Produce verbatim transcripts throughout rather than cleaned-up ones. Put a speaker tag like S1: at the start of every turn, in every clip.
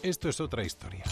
S1: Esto es otra historia.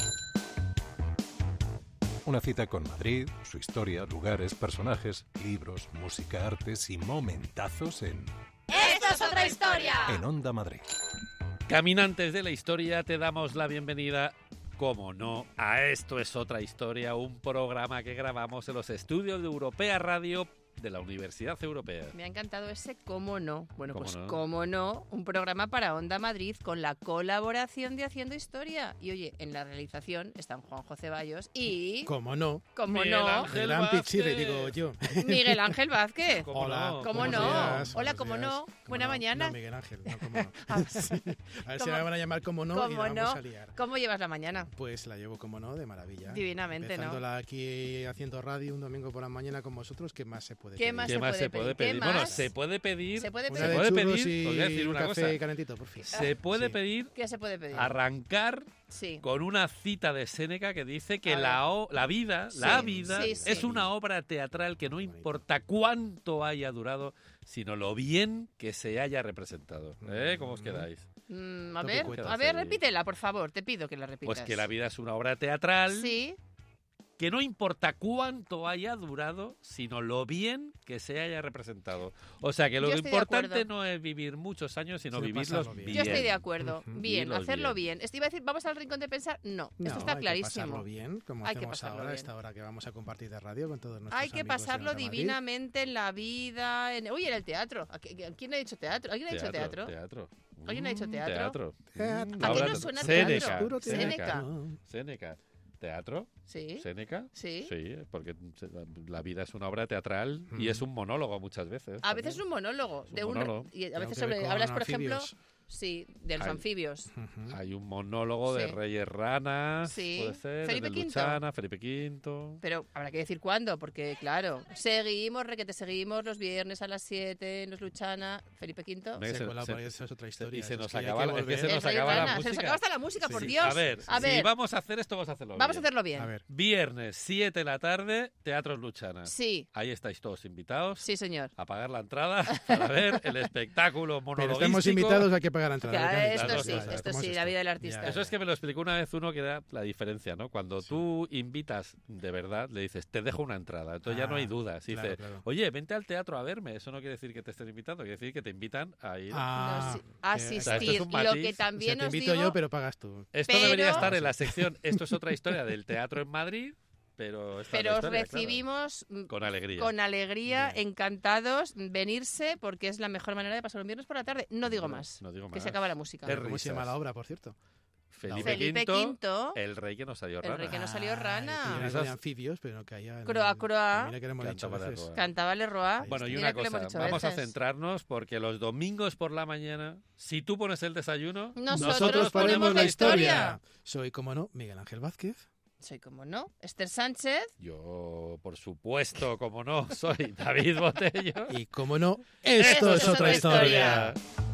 S1: Una cita con Madrid, su historia, lugares, personajes, libros, música, artes y momentazos en...
S2: ¡Esto es otra historia!
S1: En Onda Madrid.
S3: Caminantes de la historia, te damos la bienvenida, como no, a Esto es otra historia, un programa que grabamos en los estudios de Europea Radio de la Universidad Europea.
S2: Me ha encantado ese cómo no. Bueno,
S3: ¿Cómo
S2: pues
S3: no?
S2: cómo no, un programa para Onda Madrid con la colaboración de Haciendo Historia. Y oye, en la realización están Juanjo Ceballos y...
S4: ¿Cómo no?
S2: ¿Cómo
S3: Miguel
S2: no?
S3: Ángel
S4: Gran
S3: Vázquez.
S4: Pichirre, digo yo.
S2: Miguel Ángel Vázquez.
S3: ¿Cómo
S4: Hola.
S3: no?
S2: ¿Cómo
S4: Buenos
S2: no?
S4: días,
S2: Hola,
S4: buenos
S2: ¿cómo
S4: días.
S2: no?
S4: ¿Cómo
S2: Buena
S4: no?
S2: mañana.
S4: No, Miguel Ángel, no, cómo no.
S2: Ah,
S4: Sí. A ver si
S2: ¿Cómo?
S4: me van a llamar como no y
S2: ¿Cómo
S4: la
S2: no?
S4: vamos a liar.
S2: ¿Cómo llevas la mañana?
S4: Pues la llevo como no, de maravilla.
S2: Divinamente, ¿no?
S4: Empezándola aquí haciendo radio un domingo por la mañana con vosotros, ¿qué más se puede
S2: ¿Qué
S4: pedir?
S2: más
S3: ¿Qué
S2: se
S3: más
S2: puede
S3: se puede
S2: pedir?
S3: pedir?
S2: ¿Qué
S3: Bueno,
S2: más?
S3: se puede pedir...
S2: Se puede
S4: Una
S2: pedir.
S4: de
S3: puede
S4: churros
S3: pedir,
S4: y
S3: os voy a decir
S4: un
S3: una
S4: café
S3: cosa.
S4: calentito, por fin.
S3: Se puede
S4: Sí.
S3: pedir
S2: ¿Qué se puede pedir?
S3: arrancar
S2: Sí.
S3: con una cita de Séneca que dice que
S2: A ver.
S3: la, o- la vida,
S2: Sí,
S3: la vida
S2: sí, sí.
S3: es una obra teatral que no importa cuánto haya durado, sino lo bien que se haya representado. ¿Eh? ¿Cómo os quedáis?
S2: Mm, a
S4: No te
S2: ver,
S4: cuento.
S2: a ver,
S3: Sí.
S2: repítela, por favor. Te pido que la repitas.
S3: Pues que la vida es una obra teatral
S2: Sí.
S3: que no importa cuánto haya durado, sino lo bien que se haya representado. O sea, que lo
S2: Yo
S3: que
S2: estoy de
S3: importante
S2: acuerdo.
S3: no es vivir muchos años, sino
S4: Sino
S3: vivirlos
S4: pasarlo bien.
S3: bien.
S2: Yo estoy de acuerdo.
S4: Ujú.
S2: Bien,
S3: Vivirlos
S2: hacerlo
S3: bien.
S2: bien. Esto iba a decir, vamos al rincón de pensar. No,
S4: No,
S2: esto está
S4: hay que
S2: clarísimo.
S4: pasarlo bien, como
S2: Hay que
S4: hacemos
S2: pasarlo
S4: ahora,
S2: bien.
S4: esta hora que vamos a compartir de radio con todos nuestros
S2: Hay que
S4: amigos de
S2: pasarlo
S4: Onda Madrid.
S2: divinamente en la vida. En... Uy, en el teatro. ¿A qui- a ¿Quién ha dicho teatro? ¿Alguien ha dicho teatro?
S3: Teatro.
S2: ¿Alguien ha dicho
S3: Mm,
S2: teatro?
S3: Teatro.
S4: Teatro.
S3: Mm,
S2: ¿A qué
S3: ahora-
S2: no suena
S3: Séneca.
S2: teatro?
S4: Puro
S3: Séneca.
S4: teatro.
S3: Séneca. ¿Teatro?
S2: Sí.
S3: ¿Séneca?
S2: Sí.
S3: Sí, porque se- la vida es una obra teatral y
S4: Mm.
S3: es un monólogo muchas veces.
S2: A veces es
S3: también.
S2: un monólogo.
S3: Es un
S2: de un-
S3: monólogo.
S2: Y a
S4: Tengo
S2: veces
S4: que ver
S2: sobre-
S4: con
S2: hablas, por ejemplo,
S4: anfibios.
S2: sí, de los
S3: Ay.
S2: anfibios.
S4: Ujú.
S3: Hay un monólogo de
S2: Sí.
S3: Reyes Ranas,
S2: Sí.
S3: puede ser,
S2: Felipe
S3: el de
S2: Quinto.
S3: Luchana, Felipe quinto.
S2: Pero habrá que decir cuándo, porque claro, seguimos, requete, seguimos los viernes a las siete, nos Luchana, Felipe Quinto.
S3: Me-
S4: Se
S3: se-
S4: cuela
S3: se-
S4: por ahí, eso es otra historia.
S3: y se
S4: eso
S3: nos
S4: es que hay
S3: acaba
S4: que
S3: la- es que
S4: volver.
S3: se
S2: El
S3: nos
S2: Rey
S3: acaba la
S2: Rana, se nos
S3: música.
S2: acaba hasta la música,
S3: Sí,
S2: por
S3: sí.
S2: Dios.
S3: A ver,
S2: a ver,
S3: si vamos a hacer esto, vamos a hacerlo
S2: vamos a
S3: bien.
S2: hacerlo bien.
S4: A ver,
S3: Viernes, siete de la tarde, Teatros Luchana.
S2: Sí,
S3: Ahí estáis todos invitados
S2: sí, señor.
S3: a pagar la entrada para ver el espectáculo
S4: pero
S3: monologístico.
S4: estamos invitados, hay que pagar la entrada.
S2: Ya,
S4: ¿verdad?
S2: esto
S3: Las
S2: sí,
S3: dos cosas.
S2: esto
S4: ¿Cómo
S2: sí,
S4: es
S2: la
S4: esto?
S2: vida del artista.
S4: Ya,
S3: Eso es que me lo explicó una vez uno que da la diferencia, ¿no? Cuando
S4: Sí.
S3: tú invitas de verdad, le dices, te dejo una entrada. Entonces ya no hay
S4: Ah,
S3: dudas. Y
S4: claro,
S3: dice,
S4: claro.
S3: oye, vente al teatro a verme. Eso no quiere decir que te estén invitando, quiere decir que te invitan a ir.
S4: Ah,
S2: No, sí,
S4: que-
S2: asistir.
S3: O sea, esto es un
S2: Lo
S3: matiz.
S2: que
S4: O sea,
S2: también
S4: te
S2: os
S4: invito
S2: digo,
S4: yo, pero pagas tú.
S3: Esto
S2: pero-
S3: debería estar en la sección. Esto es otra historia del teatro en Madrid, pero, esta es
S2: pero
S3: la
S2: os
S3: historia, claro.
S2: recibimos mm,
S3: Con alegría.
S2: con alegría,
S4: Bien.
S2: encantados, venirse, porque es la mejor manera de pasar un viernes por la tarde. No digo
S3: No,
S2: más,
S3: no digo
S2: que
S3: más.
S2: se acaba la música.
S3: Qué
S4: ¿Cómo se llama
S3: risas.
S4: la obra, por cierto?
S3: Felipe,
S2: Felipe
S3: Quinto,
S2: Quinto,
S3: el rey que no salió
S2: el
S3: rana.
S2: rey que no salió rana.
S4: Ay, que era
S3: Esas-
S4: de anfibios, pero no caía en
S2: Croa,
S4: el-
S2: croa.
S4: Mira que le hemos dicho a
S3: Cantaba de
S4: veces.
S3: Roa.
S2: Cantaba Leroy.
S3: Bueno, y
S2: Mira
S3: una
S2: que lo hemos
S3: cosa,
S2: dicho
S3: vamos a
S2: veces.
S3: centrarnos porque los domingos por la mañana, si tú pones el desayuno,
S2: Nosotros, ponemos la historia.
S4: Soy, como no, Miguel Ángel Vázquez.
S2: Soy como no, Esther Sánchez.
S3: yo, por supuesto, como no, soy David Botello.
S4: Y como no, esto, es otra historia.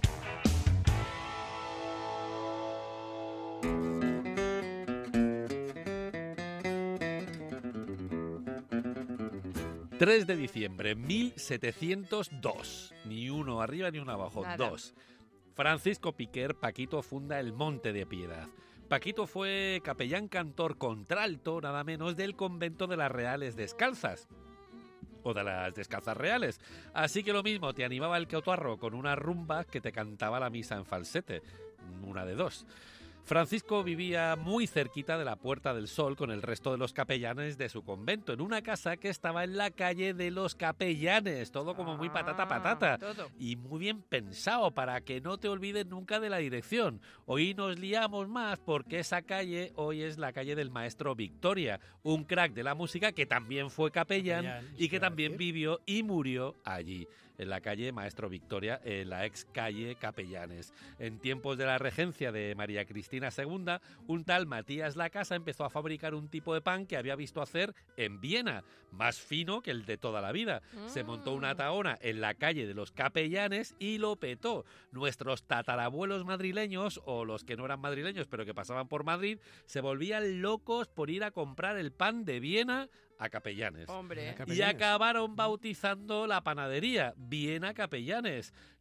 S3: tres de diciembre, mil setecientos dos. Ni uno arriba ni uno abajo,
S2: Nada.
S3: dos. Francisco Piquer Paquito funda el Monte de Piedad. Paquito fue capellán cantor contralto, nada menos, del convento de las Reales Descalzas. O de las Descalzas Reales. Así que lo mismo, te animaba el cotarro con una rumba que te cantaba la misa en falsete. Una de dos. Francisco vivía muy cerquita de la Puerta del Sol con el resto de los capellanes de su convento, en una casa que estaba en la calle de los Capellanes, todo como muy patata
S2: Ah,
S3: patata.
S2: todo.
S3: Y muy bien pensado para que no te olvides nunca de la dirección. Hoy nos liamos más porque esa calle hoy es la calle del maestro Victoria, un crack de la música que también fue capellán
S4: Capellán,
S3: y que
S4: iba a
S3: también
S4: decir.
S3: vivió y murió allí, en la calle Maestro Victoria, en la ex calle Capellanes. En tiempos de la regencia de María Cristina segunda, un tal Matías Lacasa empezó a fabricar un tipo de pan que había visto hacer en Viena, más fino que el de toda la vida. Se montó una tahona en la calle de los Capellanes y lo petó. Nuestros tatarabuelos madrileños, o los que no eran madrileños pero que pasaban por Madrid, se volvían locos por ir a comprar el pan de Viena a Capellanes.
S2: Hombre.
S4: Acá-
S3: Y
S4: Capellanes.
S3: acabaron bautizando la panadería Viena Capellanes,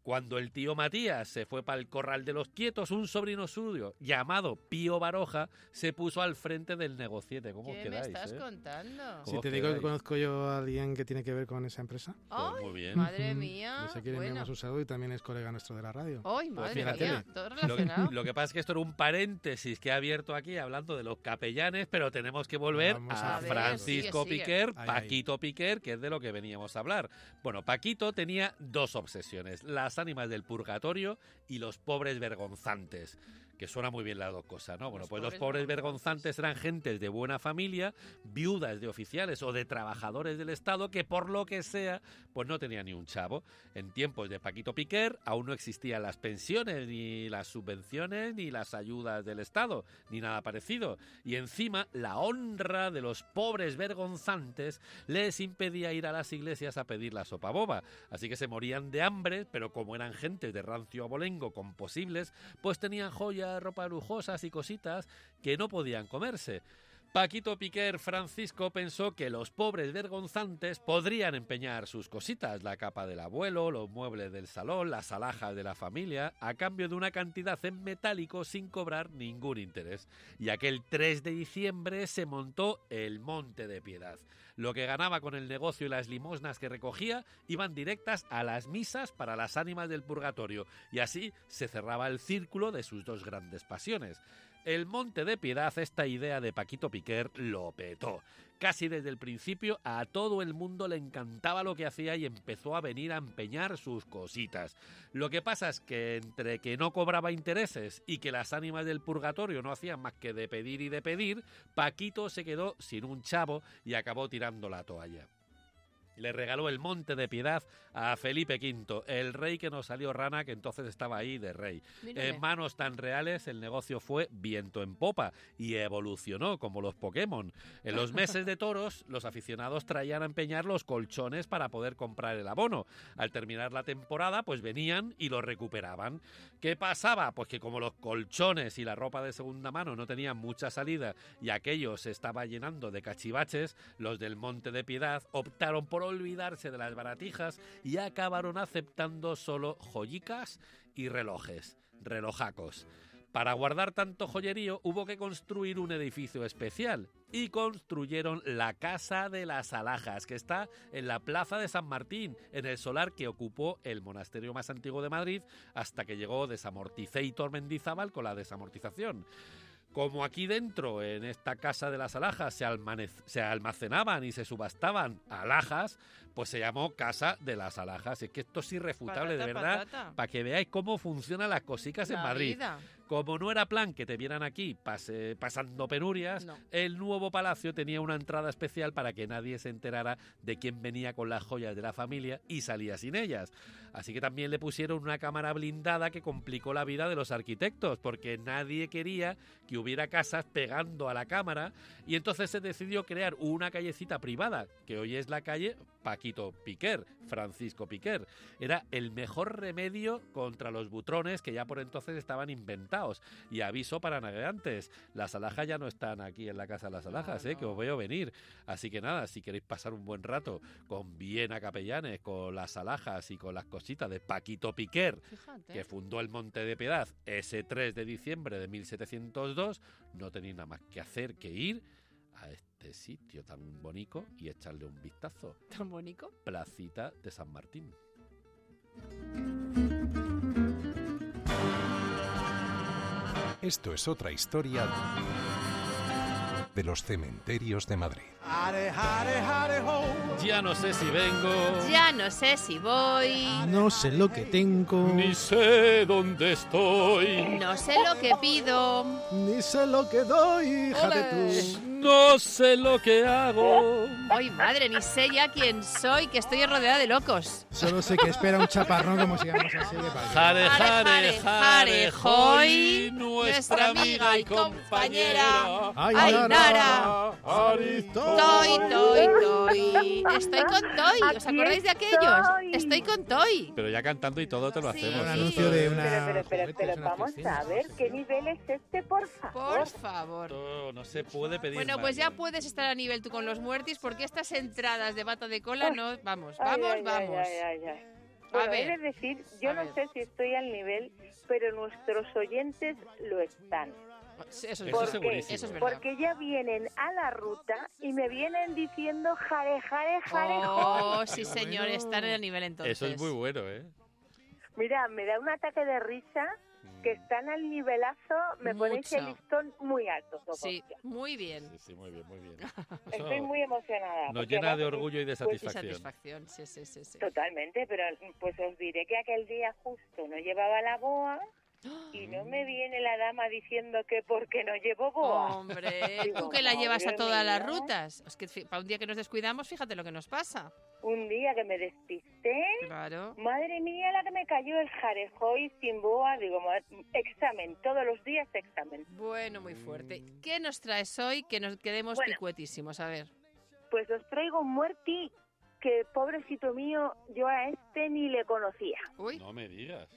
S3: Cuando el tío Matías se fue para el corral de los quietos, un sobrino suyo llamado Pío Baroja se puso al frente del negociete. ¿Cómo os
S2: ¿Qué me
S3: quedáis?
S2: estás
S3: eh?
S2: contando?
S3: ¿Cómo
S4: Si te
S3: os
S4: digo que
S3: quedáis?
S4: conozco yo a alguien que tiene que ver con esa empresa.
S3: Pues
S2: Ay,
S3: muy bien.
S2: madre
S4: Ujú.
S2: mía.
S4: No sé quién le
S2: Bueno.
S4: enviamos un saludo y también es colega nuestro de la radio.
S2: Ay, madre
S3: fíjate.
S2: mía, todo
S3: Lo que,
S2: relacionado.
S3: lo que pasa es que esto era un paréntesis que he abierto aquí hablando de los capellanes, pero tenemos que volver
S4: Vamos
S3: a,
S2: a ver,
S3: Francisco
S2: sigue, sigue.
S3: Piquer,
S4: Ahí,
S3: Paquito Piquer, que es de lo que veníamos a hablar. Bueno, Paquito tenía dos obsesiones, las ánimas del purgatorio y los pobres vergonzantes. Que suena muy bien las dos cosas, ¿no? Bueno,
S2: Los
S3: pues los
S2: pobres
S3: pobres
S2: vergonzantes.
S3: vergonzantes eran gentes de buena familia, viudas de oficiales o de trabajadores del Estado que por lo que sea, pues no tenían ni un chavo. En tiempos de Paquito Piquer aún no existían las pensiones, ni las subvenciones, ni las ayudas del Estado, ni nada parecido. Y encima, la honra de los pobres vergonzantes les impedía ir a las iglesias a pedir la sopa boba. Así que se morían de hambre, pero como eran gentes de rancio abolengo con posibles, pues tenían joyas, ropa lujosas y cositas que no podían comerse. Paquito Piquer Francisco pensó que los pobres vergonzantes podrían empeñar sus cositas, la capa del abuelo, los muebles del salón, las alhajas de la familia, a cambio de una cantidad en metálico sin cobrar ningún interés. Y aquel tres de diciembre se montó el Monte de Piedad. Lo que ganaba con el negocio y las limosnas que recogía iban directas a las misas para las ánimas del purgatorio, y así se cerraba el círculo de sus dos grandes pasiones. El Monte de Piedad, esta idea de Paquito Piquer, lo petó. Casi desde el principio a todo el mundo le encantaba lo que hacía y empezó a venir a empeñar sus cositas. Lo que pasa es que entre que no cobraba intereses y que las ánimas del purgatorio no hacían más que de pedir y de pedir, Paquito se quedó sin un chavo y acabó tirando la toalla. Le regaló el Monte de Piedad a Felipe quinto, el rey que nos salió rana, que entonces estaba ahí de rey.
S2: Mírale.
S3: En manos tan reales el negocio fue viento en popa y evolucionó como los Pokémon. En los meses de toros los aficionados traían a empeñar los colchones para poder comprar el abono. Al terminar la temporada pues venían y los recuperaban. ¿Qué pasaba? Pues que como los colchones y la ropa de segunda mano no tenían mucha salida y aquello se estaba llenando de cachivaches, los del Monte de Piedad optaron por olvidarse de las baratijas y acabaron aceptando solo joyicas y relojes, relojacos. Para guardar tanto joyerío hubo que construir un edificio especial y construyeron la Casa de las Alhajas, que está en la Plaza de San Martín, en el solar que ocupó el monasterio más antiguo de Madrid hasta que llegó Desamorticéitor Mendizábal con la desamortización. Como aquí dentro, en esta Casa de las Alhajas, se, almanez- se almacenaban y se subastaban alhajas, pues se llamó Casa de las Alhajas. Es que esto es irrefutable,
S2: Patata,
S3: de verdad,
S2: patata.
S3: para que veáis cómo funcionan las cosicas en
S2: La
S3: Madrid.
S2: vida.
S3: Como no era plan que te vieran aquí pase- pasando penurias,
S2: No.
S3: el nuevo palacio tenía una entrada especial para que nadie se enterara de quién venía con las joyas de la familia y salía sin ellas. Así que también le pusieron una cámara blindada que complicó la vida de los arquitectos, porque nadie quería que hubiera casas pegando a la cámara, y entonces se decidió crear una callecita privada, que hoy es la calle Paquito Piquer, Francisco Piquer. Era el mejor remedio contra los butrones que ya por entonces estaban inventados. Y aviso para navegantes, las alhajas ya no están aquí en la Casa de las Alhajas,
S2: No,
S3: eh,
S2: no.
S3: que os veo venir. Así que nada, si queréis pasar un buen rato con Viena Capellanes, con las alhajas y con las cositas de Paquito Piquer,
S2: Fíjate.
S3: que fundó el Monte de Piedad ese tres de diciembre de mil setecientos dos, no tenéis nada más que hacer que ir a este sitio tan bonito y echarle un vistazo.
S2: Tan bonito.
S3: Placita de San Martín.
S1: Esto es otra historia de los cementerios de Madrid.
S3: Ya no sé si vengo,
S2: Ya no sé si voy,
S4: No sé lo que tengo,
S3: ni sé dónde estoy.
S2: no sé lo que pido.
S4: ni sé lo que doy, hija de
S2: Ole.
S4: tú.
S3: No sé lo que hago.
S2: Ay, madre, ni sé ya quién soy, que estoy rodeada de locos.
S4: Solo sé que espera un chaparrón como sigamos así de padre.
S3: Jare, jare,
S2: Jare,
S3: jare,
S2: jare,
S3: hoy,
S2: hoy,
S3: nuestra amiga y compañera.
S4: Ay,
S2: Ay,
S4: Nara.
S2: Nara.
S3: Aristo.
S2: Toy, toy, toy. Estoy con Toy. ¿Os
S5: Aquí
S2: acordáis de aquellos?
S5: estoy.
S2: Estoy con Toy.
S3: Pero ya cantando y todo te lo
S2: Sí.
S3: hacemos.
S4: Un
S2: Sí.
S4: anuncio de una.
S5: Pero, pero, pero,
S4: juguetes,
S5: pero
S4: unas
S5: vamos
S4: piscinas,
S5: a ver
S4: no sé
S5: qué
S4: qué.
S5: nivel es este, por favor.
S2: Por favor.
S3: Esto no se puede pedir
S2: Bueno,
S3: más.
S2: pues ya puedes estar a nivel tú con los muertis, porque estas entradas de bata de cola no. Vamos,
S5: Ay,
S2: vamos,
S5: ay,
S2: vamos.
S5: Ay, ay, ay, ay. Bueno,
S2: ver,
S5: he de decir, yo
S2: a
S5: no
S2: ver.
S5: sé si estoy al nivel, pero nuestros oyentes lo están.
S2: Sí, Eso es
S3: Eso
S2: verdad.
S3: segurísimo.
S2: Eso es verdad.
S5: Porque ya vienen a la ruta y me vienen diciendo jare, jare, jare,
S2: Oh,
S5: joy.
S2: sí,
S4: Qué
S2: señor,
S4: bueno.
S2: están en el nivel entonces.
S3: Eso es muy bueno, ¿eh?
S5: Mira, me da un ataque de risa que están al nivelazo, me ponéis el
S2: Mucho.
S5: listón muy alto.
S2: Sí,
S5: Socorro.
S2: muy bien.
S3: Sí, sí, muy bien, muy bien.
S5: Estoy
S3: Eso
S5: muy emocionada.
S3: nos
S5: porque
S3: llena de
S5: además,
S3: orgullo y de
S2: Y
S3: satisfacción.
S2: satisfacción, sí, sí, sí. sí.
S5: Totalmente, pero pues os diré que aquel día justo no llevaba la boa y no me viene la dama diciendo que porque no llevo boa.
S2: Hombre,
S5: Digo,
S2: tú que la llevas a
S5: madre
S2: todas las
S5: mía.
S2: rutas. Es que fi- para un día que nos descuidamos, fíjate lo que nos pasa.
S5: Un día que me despisté,
S2: Claro.
S5: madre mía, la que me cayó el jarejoy sin boa. Digo, ma- examen, todos los días examen.
S2: Bueno, muy fuerte. ¿Qué nos traes hoy que nos quedemos
S5: Bueno.
S2: picuetísimos? A ver.
S5: Pues os traigo un muerti que, pobrecito mío, yo a este ni le conocía.
S2: Uy,
S3: No me digas.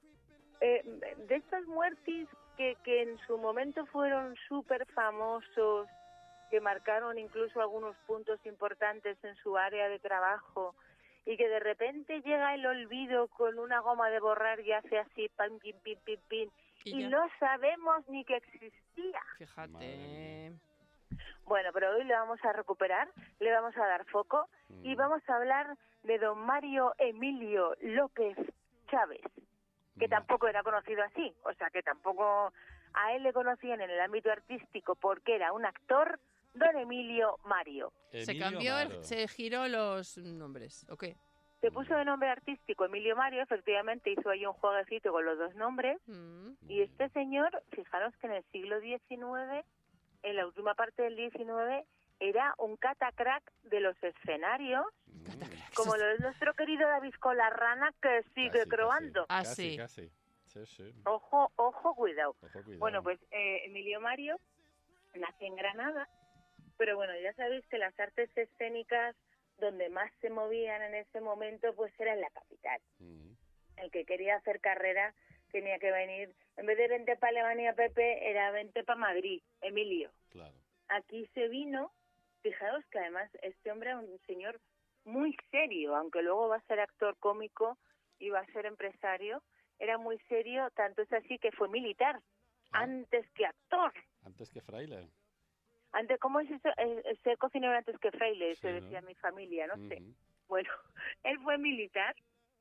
S5: Eh, de estos muertis que, que en su momento fueron súper famosos, que marcaron incluso algunos puntos importantes en su área de trabajo y que de repente llega el olvido con una goma de borrar y hace así, pam, pim, pim, pim, pim,
S2: y
S5: y
S2: ya.
S5: no sabemos ni que existía.
S3: Madre
S2: Fíjate.
S3: mía.
S5: Bueno, pero hoy le vamos a recuperar, le vamos a dar foco y
S3: Mm.
S5: vamos a hablar de don Mario Emilio López Chávez, que
S3: Ma-
S5: tampoco era conocido así, o sea, que tampoco a él le conocían en el ámbito artístico porque era un actor, don Emilio Mario.
S2: Se
S3: Emilio
S2: cambió, el-
S3: Amaro.
S2: se giró los nombres, ¿o qué?
S5: Se puso de nombre artístico Emilio Mario, efectivamente hizo ahí un jueguecito con los dos nombres,
S2: Mm.
S5: y este señor, fijaros que en el siglo diecinueve, en la última parte del diecinueve, era un catacrack de los escenarios,
S3: Mm.
S5: como lo es nuestro querido David Colarrana, que sigue
S3: Casi,
S5: croando.
S2: Ah,
S3: Casi,
S2: sí.
S3: casi. Sí, sí.
S5: Ojo, ojo, cuidado.
S3: Ojo, cuidado.
S5: Bueno, pues eh, Emilio Mario nace en Granada, pero bueno, ya sabéis que las artes escénicas donde más se movían en ese momento pues era en la capital.
S3: Mm.
S5: El que quería hacer carrera tenía que venir, en vez de vente para Alemania, Pepe, era vente para Madrid, Emilio.
S3: Claro.
S5: Aquí se vino, fijaos que además este hombre era un señor muy serio, aunque luego va a ser actor cómico y va a ser empresario, era muy serio, tanto es así que fue militar,
S3: Ah.
S5: antes que actor.
S3: Antes que fraile.
S5: Antes, ¿cómo es eso? Eh, eh, ser cocinero antes que fraile,
S3: Sí,
S5: se
S3: ¿no?
S5: decía mi familia, no sé.
S3: Ujú.
S5: Bueno, él fue militar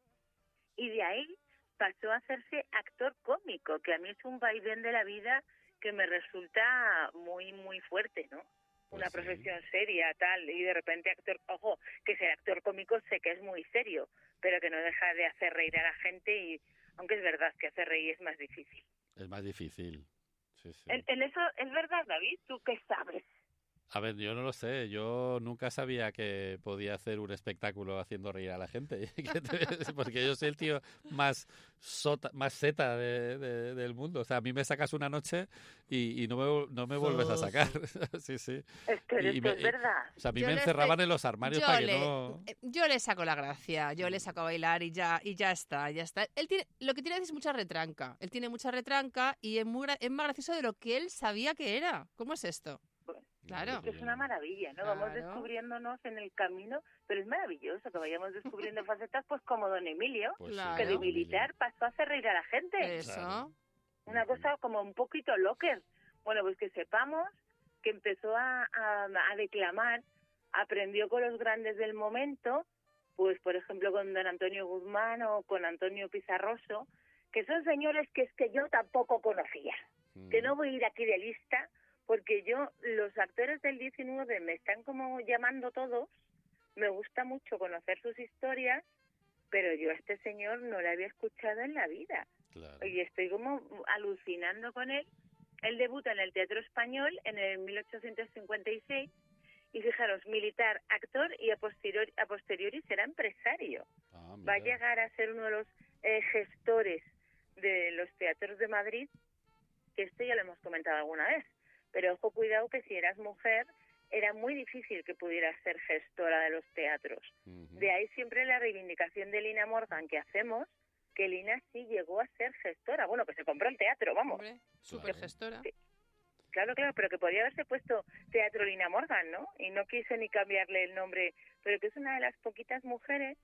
S5: y de ahí pasó a hacerse actor cómico, que a mí es un vaivén de la vida que me resulta muy, muy fuerte, ¿no?
S3: Pues
S5: Una
S3: sí.
S5: profesión seria, tal, y de repente actor, ojo, que ser actor cómico sé que es muy serio, pero que no deja de hacer reír a la gente y, aunque es verdad que hacer reír es más difícil.
S3: Es más difícil. Sí, sí.
S5: En, en eso es verdad, David, ¿tú qué sabes?
S3: A ver, yo no lo sé. Yo nunca sabía que podía hacer un espectáculo haciendo reír a la gente. Que te- Porque yo soy el tío más sota, más seta de- de- del mundo. O sea, a mí me sacas una noche y, y no, me, vol- no me vuelves a sacar. Sí, sí.
S5: Es que
S3: Y- y
S5: esto
S3: me-
S5: es verdad.
S3: O sea, a mí
S2: Yo
S3: me
S2: le
S3: encerraban
S2: estoy-
S3: en los armarios
S2: yo
S3: para que
S2: le,
S3: no...
S2: eh, yo le saco la gracia, yo le saco a bailar y ya, y ya está, ya está. Él tiene, lo que tiene es mucha retranca. Él tiene mucha retranca y es, muy, gra- es más gracioso de lo que él sabía que era. ¿Cómo es esto? Claro.
S5: Que es una maravilla, ¿no? Vamos
S2: Claro.
S5: descubriéndonos en el camino, pero es maravilloso que vayamos descubriendo facetas, pues como don Emilio,
S3: Pues sí,
S2: Claro.
S5: que de
S3: Emilio.
S5: militar pasó a hacer reír a la gente.
S2: Eso.
S3: Claro.
S5: Una cosa como un poquito locker. Bueno, pues que sepamos que empezó a, a, a declamar, aprendió con los grandes del momento, pues por ejemplo con don Antonio Guzmán o con Antonio Pizarroso, que son señores que es que yo tampoco conocía.
S3: Mm.
S5: Que no voy a ir aquí de lista, porque yo, los actores del diecinueve me están como llamando todos, me gusta mucho conocer sus historias, pero yo a este señor no le había escuchado en la vida.
S3: Claro.
S5: Y estoy como alucinando con él. Él debuta en el Teatro Español en el mil ochocientos cincuenta y seis, y fijaros, militar, actor, y a posteriori, a posteriori será empresario.
S3: Ah,
S5: Va a
S3: mira.
S5: llegar a ser uno de los eh, gestores de los teatros de Madrid, que esto ya lo hemos comentado alguna vez. Pero ojo, cuidado, que si eras mujer, era muy difícil que pudieras ser gestora de los teatros.
S3: Ujú.
S5: De ahí siempre la reivindicación de Lina Morgan que hacemos, que Lina sí llegó a ser gestora. Bueno, que se compró el teatro, vamos.
S2: Hombre, súper gestora.
S5: Sí. Claro, claro, pero que podría haberse puesto Teatro Lina Morgan, ¿no? Y no quiso ni cambiarle el nombre, pero que es una de las poquitas mujeres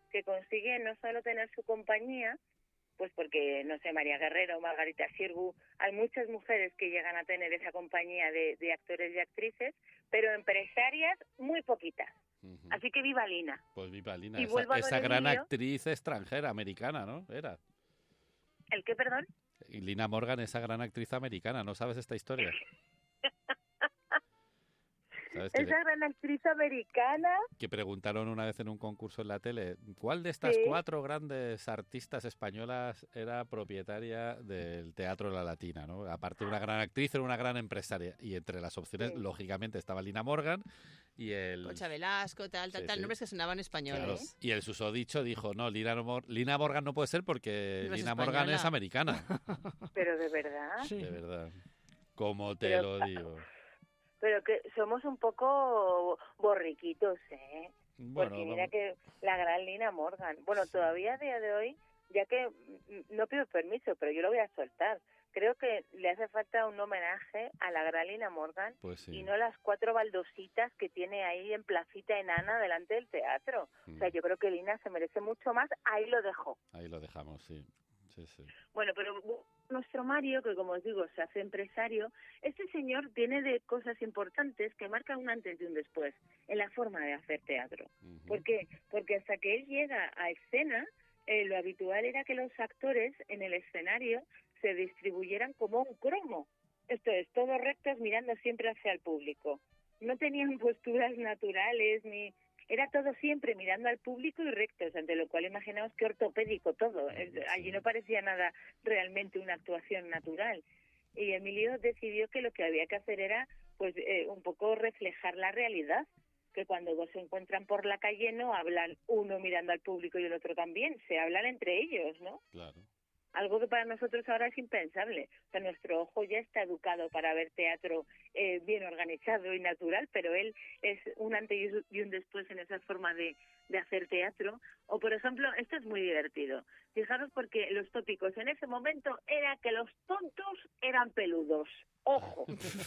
S5: que consigue no solo tener su compañía, pues porque, no sé, María Guerrero, Margarita Xirgu, hay muchas mujeres que llegan a tener esa compañía de, de actores y actrices, pero empresarias muy poquitas. Uh-huh. Así que viva Lina.
S3: Pues viva Lina, y esa, esa gran Emilio, actriz extranjera, americana, ¿no? Era.
S5: ¿El qué, perdón?
S3: Y Lina Morgan, esa gran actriz americana, ¿no sabes esta historia?
S5: Esa le... gran actriz americana.
S3: Que preguntaron una vez en un concurso en la tele, ¿cuál de estas sí. cuatro grandes artistas españolas era propietaria del Teatro de la Latina, ¿no? Aparte de una gran actriz, era una gran empresaria. Y entre las opciones, sí. lógicamente, estaba Lina Morgan y el...
S2: Concha Velasco, tal, tal, sí, tal, sí. nombres que sonaban españoles. Claro.
S3: Y el susodicho dijo, no, Lina, Lina Morgan no puede ser porque no Lina española. Morgan es americana.
S5: Pero de verdad.
S3: Sí. De verdad. Como te Pero... lo digo.
S5: Pero que somos un poco borriquitos, ¿eh? Bueno, porque mira vamos. que la gran Lina Morgan. Bueno, sí. todavía a día de hoy, ya que no pido permiso, pero yo lo voy a soltar. Creo que le hace falta un homenaje a la gran Lina Morgan
S3: pues sí.
S5: y no las cuatro baldositas que tiene ahí en Placita Enana delante del teatro. Mm. O sea, yo creo que Lina se merece mucho más. Ahí lo dejo.
S3: Ahí lo dejamos, sí. Sí, sí.
S5: Bueno, pero nuestro Mario, que como os digo, se hace empresario, este señor tiene de cosas importantes que marcan un antes y un después en la forma de hacer teatro. Uh-huh. ¿Por qué? Porque hasta que él llega a escena, eh, lo habitual era que los actores en el escenario se distribuyeran como un cromo. Esto es, todos rectos mirando siempre hacia el público. No tenían posturas naturales ni... Era todo siempre mirando al público y rectos, ante lo cual imaginaos qué ortopédico todo. Sí. Allí no parecía nada realmente una actuación natural. Y Emilio decidió que lo que había que hacer era pues eh, un poco reflejar la realidad, que cuando dos se encuentran por la calle no hablan uno mirando al público y el otro también, se hablan entre ellos, ¿no?
S3: Claro.
S5: Algo que para nosotros ahora es impensable. O sea, nuestro ojo ya está educado para ver teatro eh, bien organizado y natural, pero él es un antes y un después en esa forma de, de hacer teatro. O, por ejemplo, esto es muy divertido. Fijaros porque los tópicos en ese momento era que los tontos eran peludos. ¡Ojo!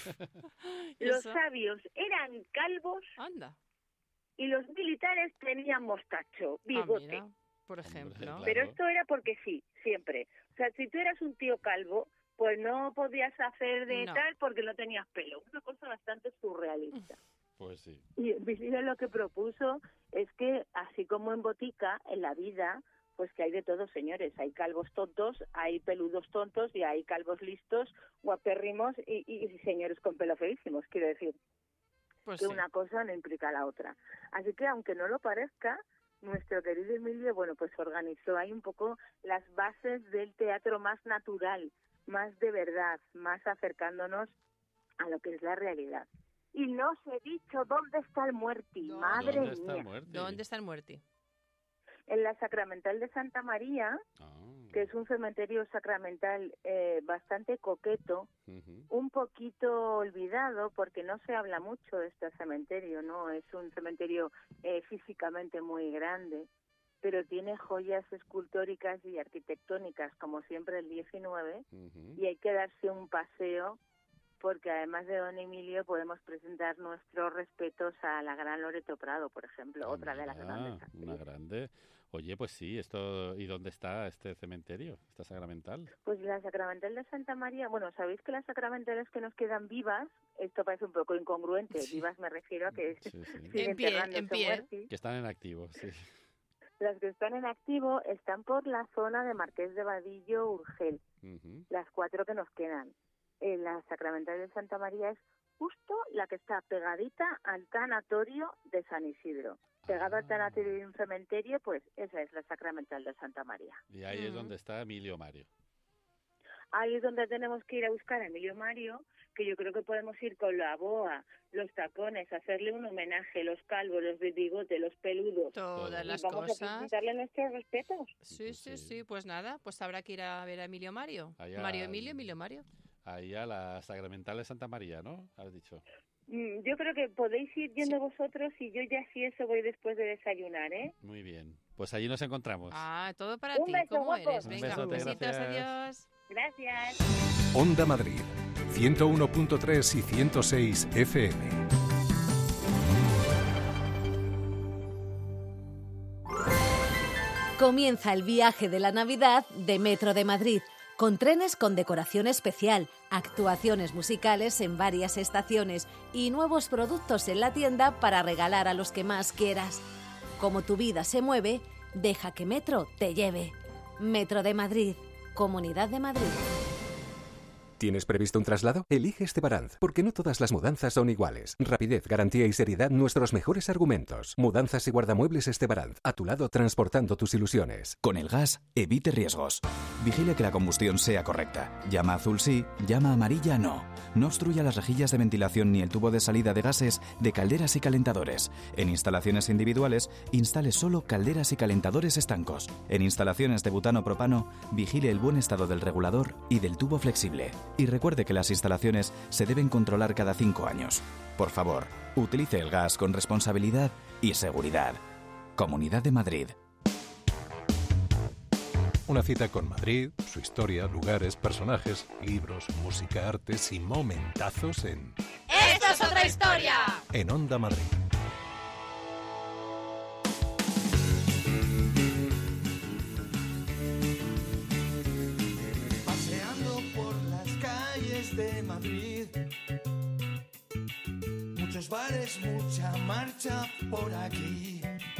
S5: Los sabios eran calvos.
S2: Anda.
S5: Y los militares tenían mostacho, bigote.
S2: Ah, por ejemplo. Hombre, claro.
S5: Pero esto era porque sí, siempre. O sea, si tú eras un tío calvo, pues no podías hacer de no. tal porque no tenías pelo. Una cosa bastante surrealista.
S3: Pues sí.
S5: Y Emilio lo que propuso es que, así como en botica, en la vida, pues que hay de todo, señores. Hay calvos tontos, hay peludos tontos y hay calvos listos, guapérrimos y, y, y señores con pelo feísimos, quiero decir. Pues que sí. Una cosa no implica la otra. Así que, aunque no lo parezca, nuestro querido Emilio, bueno, pues organizó ahí un poco las bases del teatro más natural, más de verdad, más acercándonos a lo que es la realidad. Y no os he dicho dónde está el muerti,
S2: ¿Dónde
S5: madre
S3: ¿Dónde está
S5: mía.
S3: el muerti?
S2: ¿Dónde está el muerti?
S5: En la Sacramental de Santa María,
S3: oh.
S5: que es un cementerio sacramental eh, bastante coqueto,
S3: uh-huh.
S5: un poquito olvidado porque no se habla mucho de este cementerio, ¿no? Es un cementerio eh, físicamente muy grande, pero tiene joyas escultóricas y arquitectónicas, como siempre el diecinueve,
S3: uh-huh.
S5: y hay que darse un paseo porque además de don Emilio podemos presentar nuestros respetos a la gran Loreto Prado, por ejemplo,
S3: ah,
S5: otra de las grandes actrices.
S3: Una grande. Oye, pues sí, esto ¿y dónde está este cementerio, esta sacramental?
S5: Pues la Sacramental de Santa María, bueno, sabéis que las sacramentales que nos quedan vivas, esto parece un poco incongruente,
S3: sí.
S5: vivas me refiero a que
S3: sí, sí.
S5: siguen
S2: en pie, en pie.
S5: Muertis.
S3: Que están en activo, sí.
S5: Las que están en activo están por la zona de Marqués de Vadillo, Urgel,
S3: uh-huh.
S5: las cuatro que nos quedan. En la Sacramental de Santa María es justo la que está pegadita al tanatorio de San Isidro. Pegado ah. al tanatorio de un cementerio, pues esa es la Sacramental de Santa María.
S3: Y ahí uh-huh. es donde está Emilio Mario.
S5: Ahí es donde tenemos que ir a buscar a Emilio Mario, que yo creo que podemos ir con la boa, los tacones, hacerle un homenaje, los calvos, los de bigote, los peludos.
S2: Todas las
S5: vamos
S2: cosas.
S5: Vamos a presentarle nuestros respetos.
S2: Sí, sí, sí, pues nada, pues habrá que ir a ver a Emilio Mario.
S3: Allá,
S2: Mario Emilio, Emilio Mario.
S3: Ahí a la Sacramental de Santa María, ¿no? Has dicho.
S5: Mm, yo creo que podéis ir yendo sí. vosotros y yo ya si eso voy después de desayunar, ¿eh?
S3: Muy bien. Pues allí nos encontramos.
S2: Ah, todo para
S5: un
S2: ti.
S5: Beso,
S2: ¿Cómo
S5: guapo.
S2: eres?
S3: Un
S2: Venga,
S3: besote,
S2: besitos,
S3: gracias.
S2: adiós.
S5: Gracias.
S1: Onda Madrid, ciento uno punto tres y ciento seis F M.
S6: Comienza el viaje de la Navidad de Metro de Madrid, con trenes con decoración especial, actuaciones musicales en varias estaciones y nuevos productos en la tienda para regalar a los que más quieras. Como tu vida se mueve, deja que Metro te lleve. Metro de Madrid, Comunidad de Madrid.
S1: ¿Tienes previsto un traslado? Elige Estebaranz, porque no todas las mudanzas son iguales. Rapidez, garantía y seriedad, nuestros mejores argumentos. Mudanzas y guardamuebles Estebaranz, a tu lado transportando tus ilusiones.
S7: Con el gas, evite riesgos. Vigile que la combustión sea correcta. Llama azul sí, llama amarilla no. No obstruya las rejillas de ventilación ni el tubo de salida de gases de calderas y calentadores. En instalaciones individuales, instale solo calderas y calentadores estancos. En instalaciones de butano-propano, vigile el buen estado del regulador y del tubo flexible. Y recuerde que las instalaciones se deben controlar cada cinco años. Por favor, utilice el gas con responsabilidad y seguridad. Comunidad de Madrid.
S1: Una cita con Madrid, su historia, lugares, personajes, libros, música, artes y momentazos en...
S2: ¡Esto es otra historia!
S1: En Onda Madrid.
S8: Paseando por las calles de Madrid, muchos bares, mucha marcha por aquí.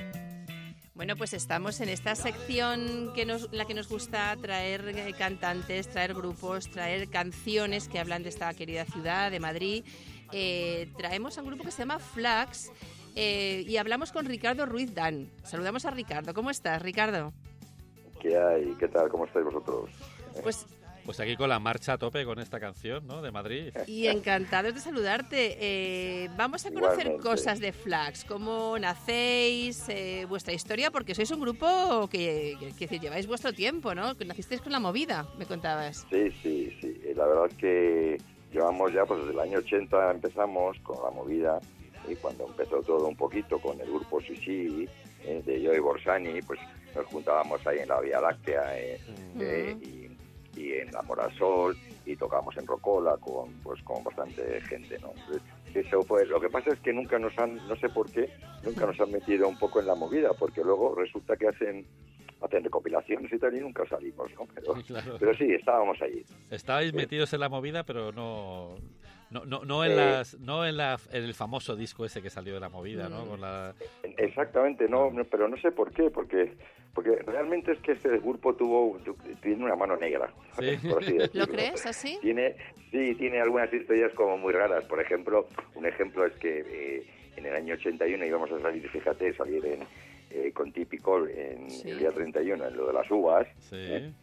S2: Bueno, pues estamos en esta sección que nos, la que nos gusta traer eh, cantantes, traer grupos, traer canciones que hablan de esta querida ciudad de Madrid. Eh, traemos a un grupo que se llama Flax eh, y hablamos con Ricardo Ruiz Dan. Saludamos a Ricardo. ¿Cómo estás, Ricardo?
S9: ¿Qué hay? ¿Qué tal? ¿Cómo estáis vosotros?
S2: Pues...
S3: Pues aquí con la marcha a tope con esta canción, ¿no? De Madrid.
S2: Y encantados de saludarte. Eh, vamos a conocer
S9: Igualmente.
S2: cosas de Flax, cómo nacéis, eh, vuestra historia, porque sois un grupo que, que, que lleváis vuestro tiempo, ¿no? Que nacisteis con la movida, me contabas.
S9: Sí, sí, sí. La verdad es que llevamos ya, pues desde el año ochenta empezamos con la movida, y cuando empezó todo un poquito con el grupo Sisi, eh, de Joey Borsani, pues nos juntábamos ahí en la Vía Láctea eh,
S2: Mm.
S9: eh, y y en la Morasol, y tocábamos en Rocola con pues con bastante gente, ¿no? Entonces, eso fue. Lo que pasa es que nunca nos han, no sé por qué, nunca nos han metido un poco en la movida, porque luego resulta que hacen hacen recopilaciones y tal y nunca salimos, ¿no? Pero,
S3: Claro.
S9: pero sí, estábamos ahí.
S3: Estabais
S9: Sí.
S3: metidos en la movida, pero no... No, no, no en
S9: Eh.
S3: las no en la en el famoso disco ese que salió de la movida, ¿no?
S2: Mm.
S3: Con la
S9: Exactamente, no, no, pero no sé por qué, porque porque realmente es que este grupo tuvo tu- tiene una mano negra,
S3: Sí.
S9: por así decirlo.
S2: ¿Lo crees así?
S9: Tiene, sí, tiene algunas historias como muy raras. Por ejemplo, un ejemplo es que eh, en el año ochenta y uno íbamos a salir, fíjate, salir en, eh, con Típico en
S2: Sí.
S9: el día treinta y uno, en lo de las uvas,
S3: sí.
S9: ¿eh?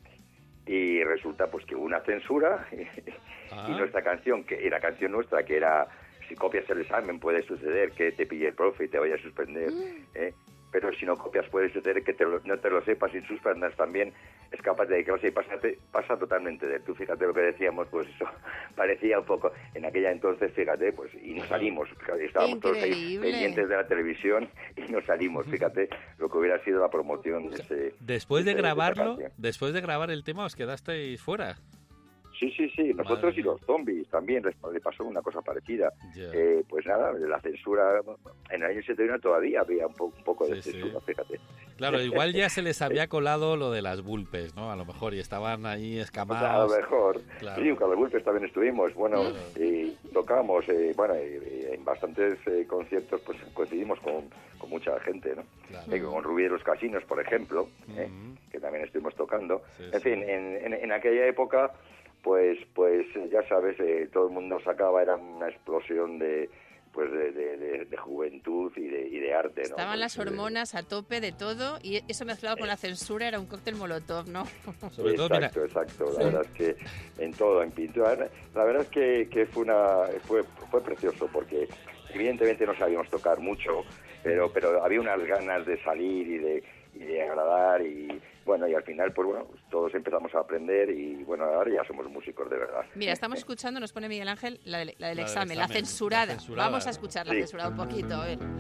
S9: Y resulta pues que hubo una censura
S3: Ah.
S9: y nuestra canción, que era canción nuestra, que era si copias el examen puede suceder que te pille el profe y te vaya a suspender, ¿eh? Pero si no copias puede suceder que te lo- no te lo sepas y suspendas también, es capaz de clase y pásate, pasa totalmente de tú. Fíjate lo que decíamos, pues eso parecía un poco, en aquella entonces, fíjate, pues y nos salimos, fíjate, estábamos todos ahí
S2: Increíble.
S9: pendientes de la televisión y nos salimos, fíjate lo que hubiera sido la promoción de ese...
S3: Después de
S9: ese- esa
S3: grabarlo,
S9: canción.
S3: después de grabar el tema os quedasteis fuera.
S9: Sí, sí, sí, nosotros
S3: Madre
S9: y los zombies también les le pasó una cosa parecida.
S3: Ya.
S9: Eh, pues nada, la censura, en el año setenta y uno todavía había un, po- un poco de
S3: Sí, sí.
S9: censura, fíjate.
S3: Claro, igual ya se les había colado lo de las vulpes, ¿no? A lo mejor, y estaban ahí
S9: Pues a lo
S3: escamados.
S9: mejor.
S3: Claro.
S9: Sí, con los Vulpes también estuvimos. Bueno,
S3: Claro.
S9: y tocamos, eh, bueno, eh, en bastantes eh, conciertos pues coincidimos con, con mucha gente, ¿no?
S3: Claro.
S9: Eh, con Rubí de los Casinos, por ejemplo, eh,
S3: Mm.
S9: que también estuvimos tocando.
S3: Sí,
S9: en
S3: sí.
S9: fin, en, en, en aquella época, pues, pues eh, ya sabes, eh, todo el mundo sacaba, era una explosión de pues de, de, de, de juventud y de, y de arte, ¿no?
S2: Estaban las
S9: Pues, eh,
S2: hormonas a tope de todo y eso mezclado con la censura era un cóctel molotov, ¿no?
S3: Sobre todo, mira,
S9: exacto, exacto. La verdad es que en todo, en pintura, la verdad es que, que fue una fue fue precioso porque evidentemente no sabíamos tocar mucho, pero pero había unas ganas de salir y de y de agradar y bueno, y al final pues bueno, todos empezamos a aprender y bueno, ahora ya somos músicos de verdad.
S2: Mira, estamos escuchando, nos pone Miguel Ángel, la, de- la del
S3: La del
S2: examen, la
S3: examen,
S2: censurada.
S3: la censurada,
S2: Vamos a
S3: ¿no?
S2: escuchar la
S9: Sí.
S2: censurada un poquito, a ver.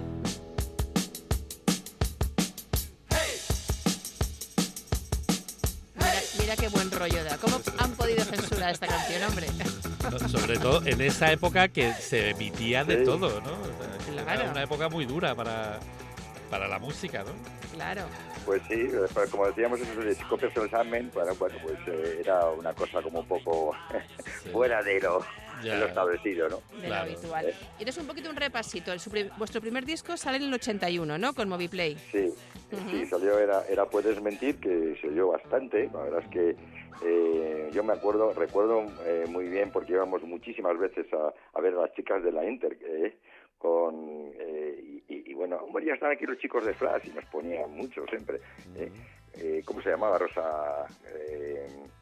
S2: Mira, mira qué buen rollo da. ¿Cómo han podido censurar esta canción, hombre?
S3: no, sobre todo en esa época que se emitía de
S9: Sí.
S3: todo, ¿no? O sea, que
S2: Claro.
S3: Era una época muy dura para, para la música, ¿no?
S2: claro.
S9: Pues sí, pues como decíamos, eso de si copias el examen, bueno, bueno pues eh, era una cosa como un poco sí. fuera de lo, de lo establecido, ¿no?
S2: De claro. lo habitual. ¿Eh? Y eres un poquito un repasito. El, su, vuestro primer disco sale en el ochenta y uno, ¿no? Con Moviplay.
S9: Sí, uh-huh. sí, salió, era, era Puedes Mentir, que se oyó bastante. La verdad es que eh, yo me acuerdo, recuerdo eh, muy bien, porque íbamos muchísimas veces a, a ver a las chicas de la Inter, eh, con eh, y, y, y bueno, hombre, ya estaban aquí los chicos de Flash y nos ponían mucho siempre. Eh, eh, ¿Cómo se llamaba? Rosa... Eh,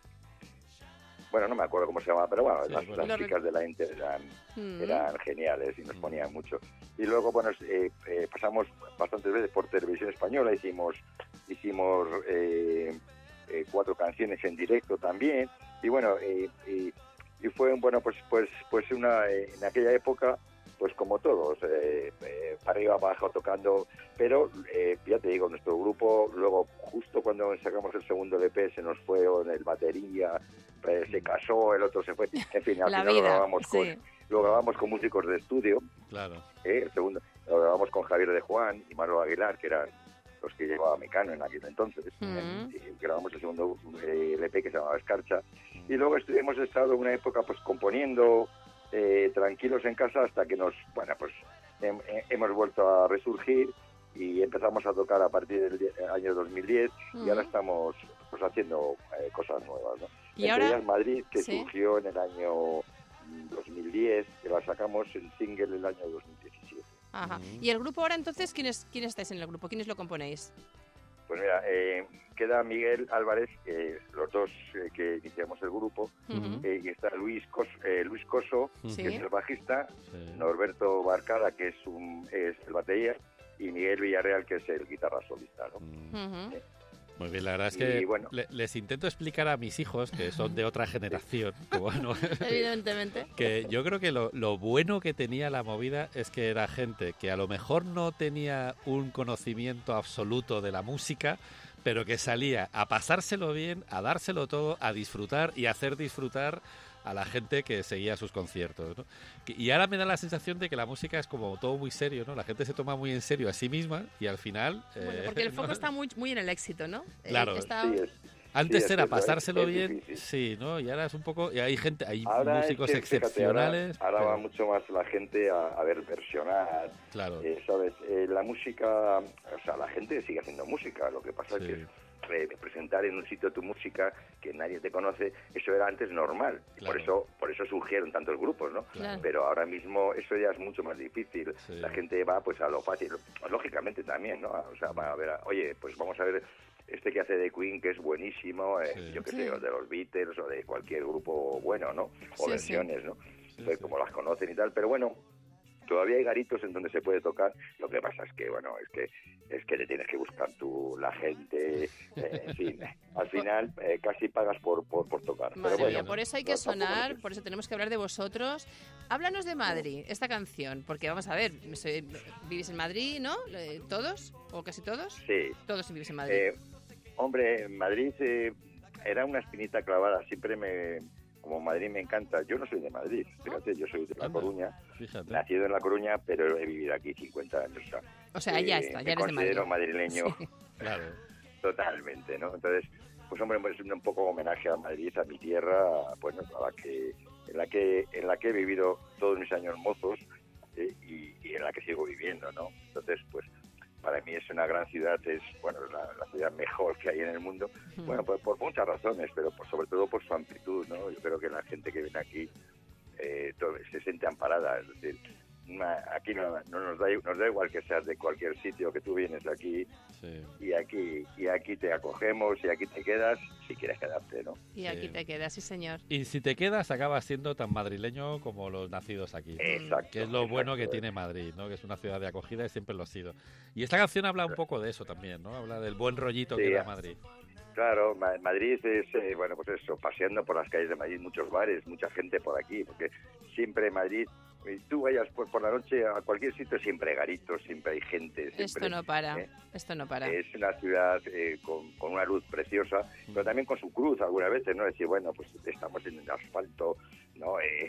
S9: bueno, no me acuerdo cómo se llamaba, pero bueno, sí, las, bueno. las chicas de la Inter eran, mm. eran geniales y nos ponían mucho. Y luego, bueno, eh, eh, pasamos bastantes veces por Televisión Española, hicimos hicimos eh, eh, cuatro canciones en directo también. Y bueno, eh, y, y fue, bueno, pues pues pues una eh, en aquella época, pues como todos, eh, eh, para arriba, abajo, tocando, pero eh, ya te digo, nuestro grupo, luego justo cuando sacamos el segundo L P se nos fue en el batería, eh, se casó, el otro se fue, en fin, al
S2: La
S9: final
S2: vida,
S9: lo grabamos,
S2: sí.
S9: con, lo grabamos con músicos de estudio,
S3: claro.
S9: eh, el segundo lo grabamos con Javier de Juan y Manuel Aguilar, que eran los que llevaba Mecano en aquel entonces, mm. eh, y grabamos el segundo eh, L P que se llamaba Escarcha, y luego hemos estado en una época pues componiendo, Eh, tranquilos en casa hasta que nos, bueno, pues he, he, hemos vuelto a resurgir y empezamos a tocar a partir del die- año dos mil diez uh-huh. y ahora estamos pues haciendo eh, cosas nuevas, ¿no?
S2: ¿Y
S9: Entre
S2: ahora?
S9: ellas Madrid, que
S2: ¿Sí?
S9: surgió en el año dos mil diez, que la sacamos en single el año dos mil diecisiete.
S2: Ajá. Uh-huh. ¿Y el grupo ahora entonces, ¿quiénes, quiénes estáis en el grupo? ¿Quiénes lo componéis?
S9: Pues mira, eh, queda Miguel Álvarez, que los dos eh, que iniciamos el grupo, uh-huh. eh, y está Luis Cos, eh, Luis Coso,
S2: ¿Sí?
S9: que es el bajista,
S3: sí.
S9: Norberto Barcada, que es un es el batería, y Miguel Villarreal, que es el guitarra solista, ¿no?
S2: Uh-huh.
S9: Eh,
S3: Muy bien, la verdad es que
S9: bueno.
S3: le, les intento explicar a mis hijos, que son de otra generación, que bueno,
S2: evidentemente,
S3: que yo creo que lo, lo bueno que tenía la movida es que era gente que a lo mejor no tenía un conocimiento absoluto de la música, pero que salía a pasárselo bien, a dárselo todo, a disfrutar y a hacer disfrutar a la gente que seguía sus conciertos, ¿no? Y ahora me da la sensación de que la música es como todo muy serio, ¿no? La gente se toma muy en serio a sí misma y al final...
S2: Bueno,
S3: eh,
S2: porque el foco
S3: ¿no?
S2: está muy, muy en el éxito, ¿no?
S3: Claro.
S2: Eh, está...
S9: Sí, es,
S3: Antes
S9: sí,
S3: era
S9: es,
S3: pasárselo
S9: es, es
S3: bien,
S9: difícil.
S3: sí, ¿no? Y ahora es un poco... Y hay gente, hay
S9: ahora
S3: músicos
S9: es que, fíjate,
S3: excepcionales.
S9: ahora, ahora
S3: pero...
S9: va mucho más la gente a, a ver versionar,
S3: Claro.
S9: eh, ¿sabes? Eh, la música, o sea, la gente sigue haciendo música, lo que pasa
S3: Sí.
S9: es que eh, presentar en un sitio tu música que nadie te conoce, eso era antes normal,
S3: Claro.
S9: por eso por eso surgieron tantos grupos, ¿no?
S2: Claro.
S9: Pero ahora mismo eso ya es mucho más difícil,
S3: Sí.
S9: la gente va pues a lo fácil, lógicamente también, ¿no? O sea, va a ver, a- oye, pues vamos a ver este que hace de Queen, que es buenísimo, eh,
S3: Sí.
S9: yo que
S2: Sí.
S9: sé, o de los Beatles o de cualquier grupo bueno, ¿no? O
S2: Sí,
S9: versiones, ¿no?
S3: Sí,
S9: Entonces,
S3: sí.
S9: como las conocen y tal, pero bueno, todavía hay garitos en donde se puede tocar. Lo que pasa es que, bueno, es que es que te tienes que buscar tú, la gente, eh, en fin. Al final eh, casi pagas por, por, por tocar.
S2: Madre
S9: pero bueno,
S2: mía, por eso hay que
S9: no, tampoco
S2: sonar,
S9: no sé.
S2: por eso tenemos que hablar de vosotros. Háblanos de Madrid, esta canción, porque vamos a ver, soy- vivís en Madrid, ¿no? Eh, ¿Todos? ¿O casi todos?
S9: Sí.
S2: Todos vivís en Madrid.
S9: Eh, hombre, en Madrid eh, era una espinita clavada. Siempre me... Como Madrid me encanta. Yo no soy de Madrid, fíjate, yo soy de La
S3: Anda.
S9: Coruña.
S3: Fíjate.
S9: Nacido en La Coruña, pero he vivido aquí cincuenta años. O sea,
S2: o sea, ya
S9: eh,
S2: está,
S9: me
S2: ya eres de Madrid.
S9: considero madrileño.
S2: Sí.
S3: Claro.
S9: Totalmente, ¿no? Entonces, pues hombre, pues un poco homenaje a Madrid, a mi tierra, bueno, a la que, en la que, en la que he vivido todos mis años mozos eh, y, y en la que sigo viviendo, ¿no? Entonces, pues para mí es una gran ciudad, es bueno la, la ciudad mejor que hay en el mundo,
S2: Mm.
S9: bueno, pues por muchas razones, pero por, sobre todo por su amplitud, ¿no? Yo creo que la gente que viene aquí eh, todo- se siente amparada, es decir, una- aquí no, no nos da nos da igual que seas de cualquier sitio, que tú vienes aquí
S3: Sí.
S9: y aquí y aquí te acogemos y aquí te quedas si quieres quedarte, ¿no?
S2: Y aquí
S3: Sí.
S2: te quedas, sí señor.
S3: Y si te quedas, acabas siendo tan madrileño como los nacidos aquí.
S9: Exacto.
S3: Que es lo bueno que
S9: exacto,
S3: tiene Madrid, ¿no? Que es una ciudad de acogida y siempre lo ha sido. Y esta canción habla un poco de eso también, ¿no? Habla del buen rollito
S9: Sí,
S3: que da
S9: a-
S3: Madrid.
S9: Claro, Ma- Madrid es, eh, bueno, pues eso, paseando por las calles de Madrid, muchos bares, mucha gente por aquí, porque siempre Madrid, eh, tú vayas por, por la noche a cualquier sitio, siempre hay garitos, siempre hay gente. Siempre,
S2: Esto no para,
S9: ¿eh?
S2: esto no para.
S9: Es una ciudad eh, con, con una luz preciosa, pero también con su cruz algunas veces, ¿no? Decir, bueno, pues estamos en el asfalto, ¿no? Eh,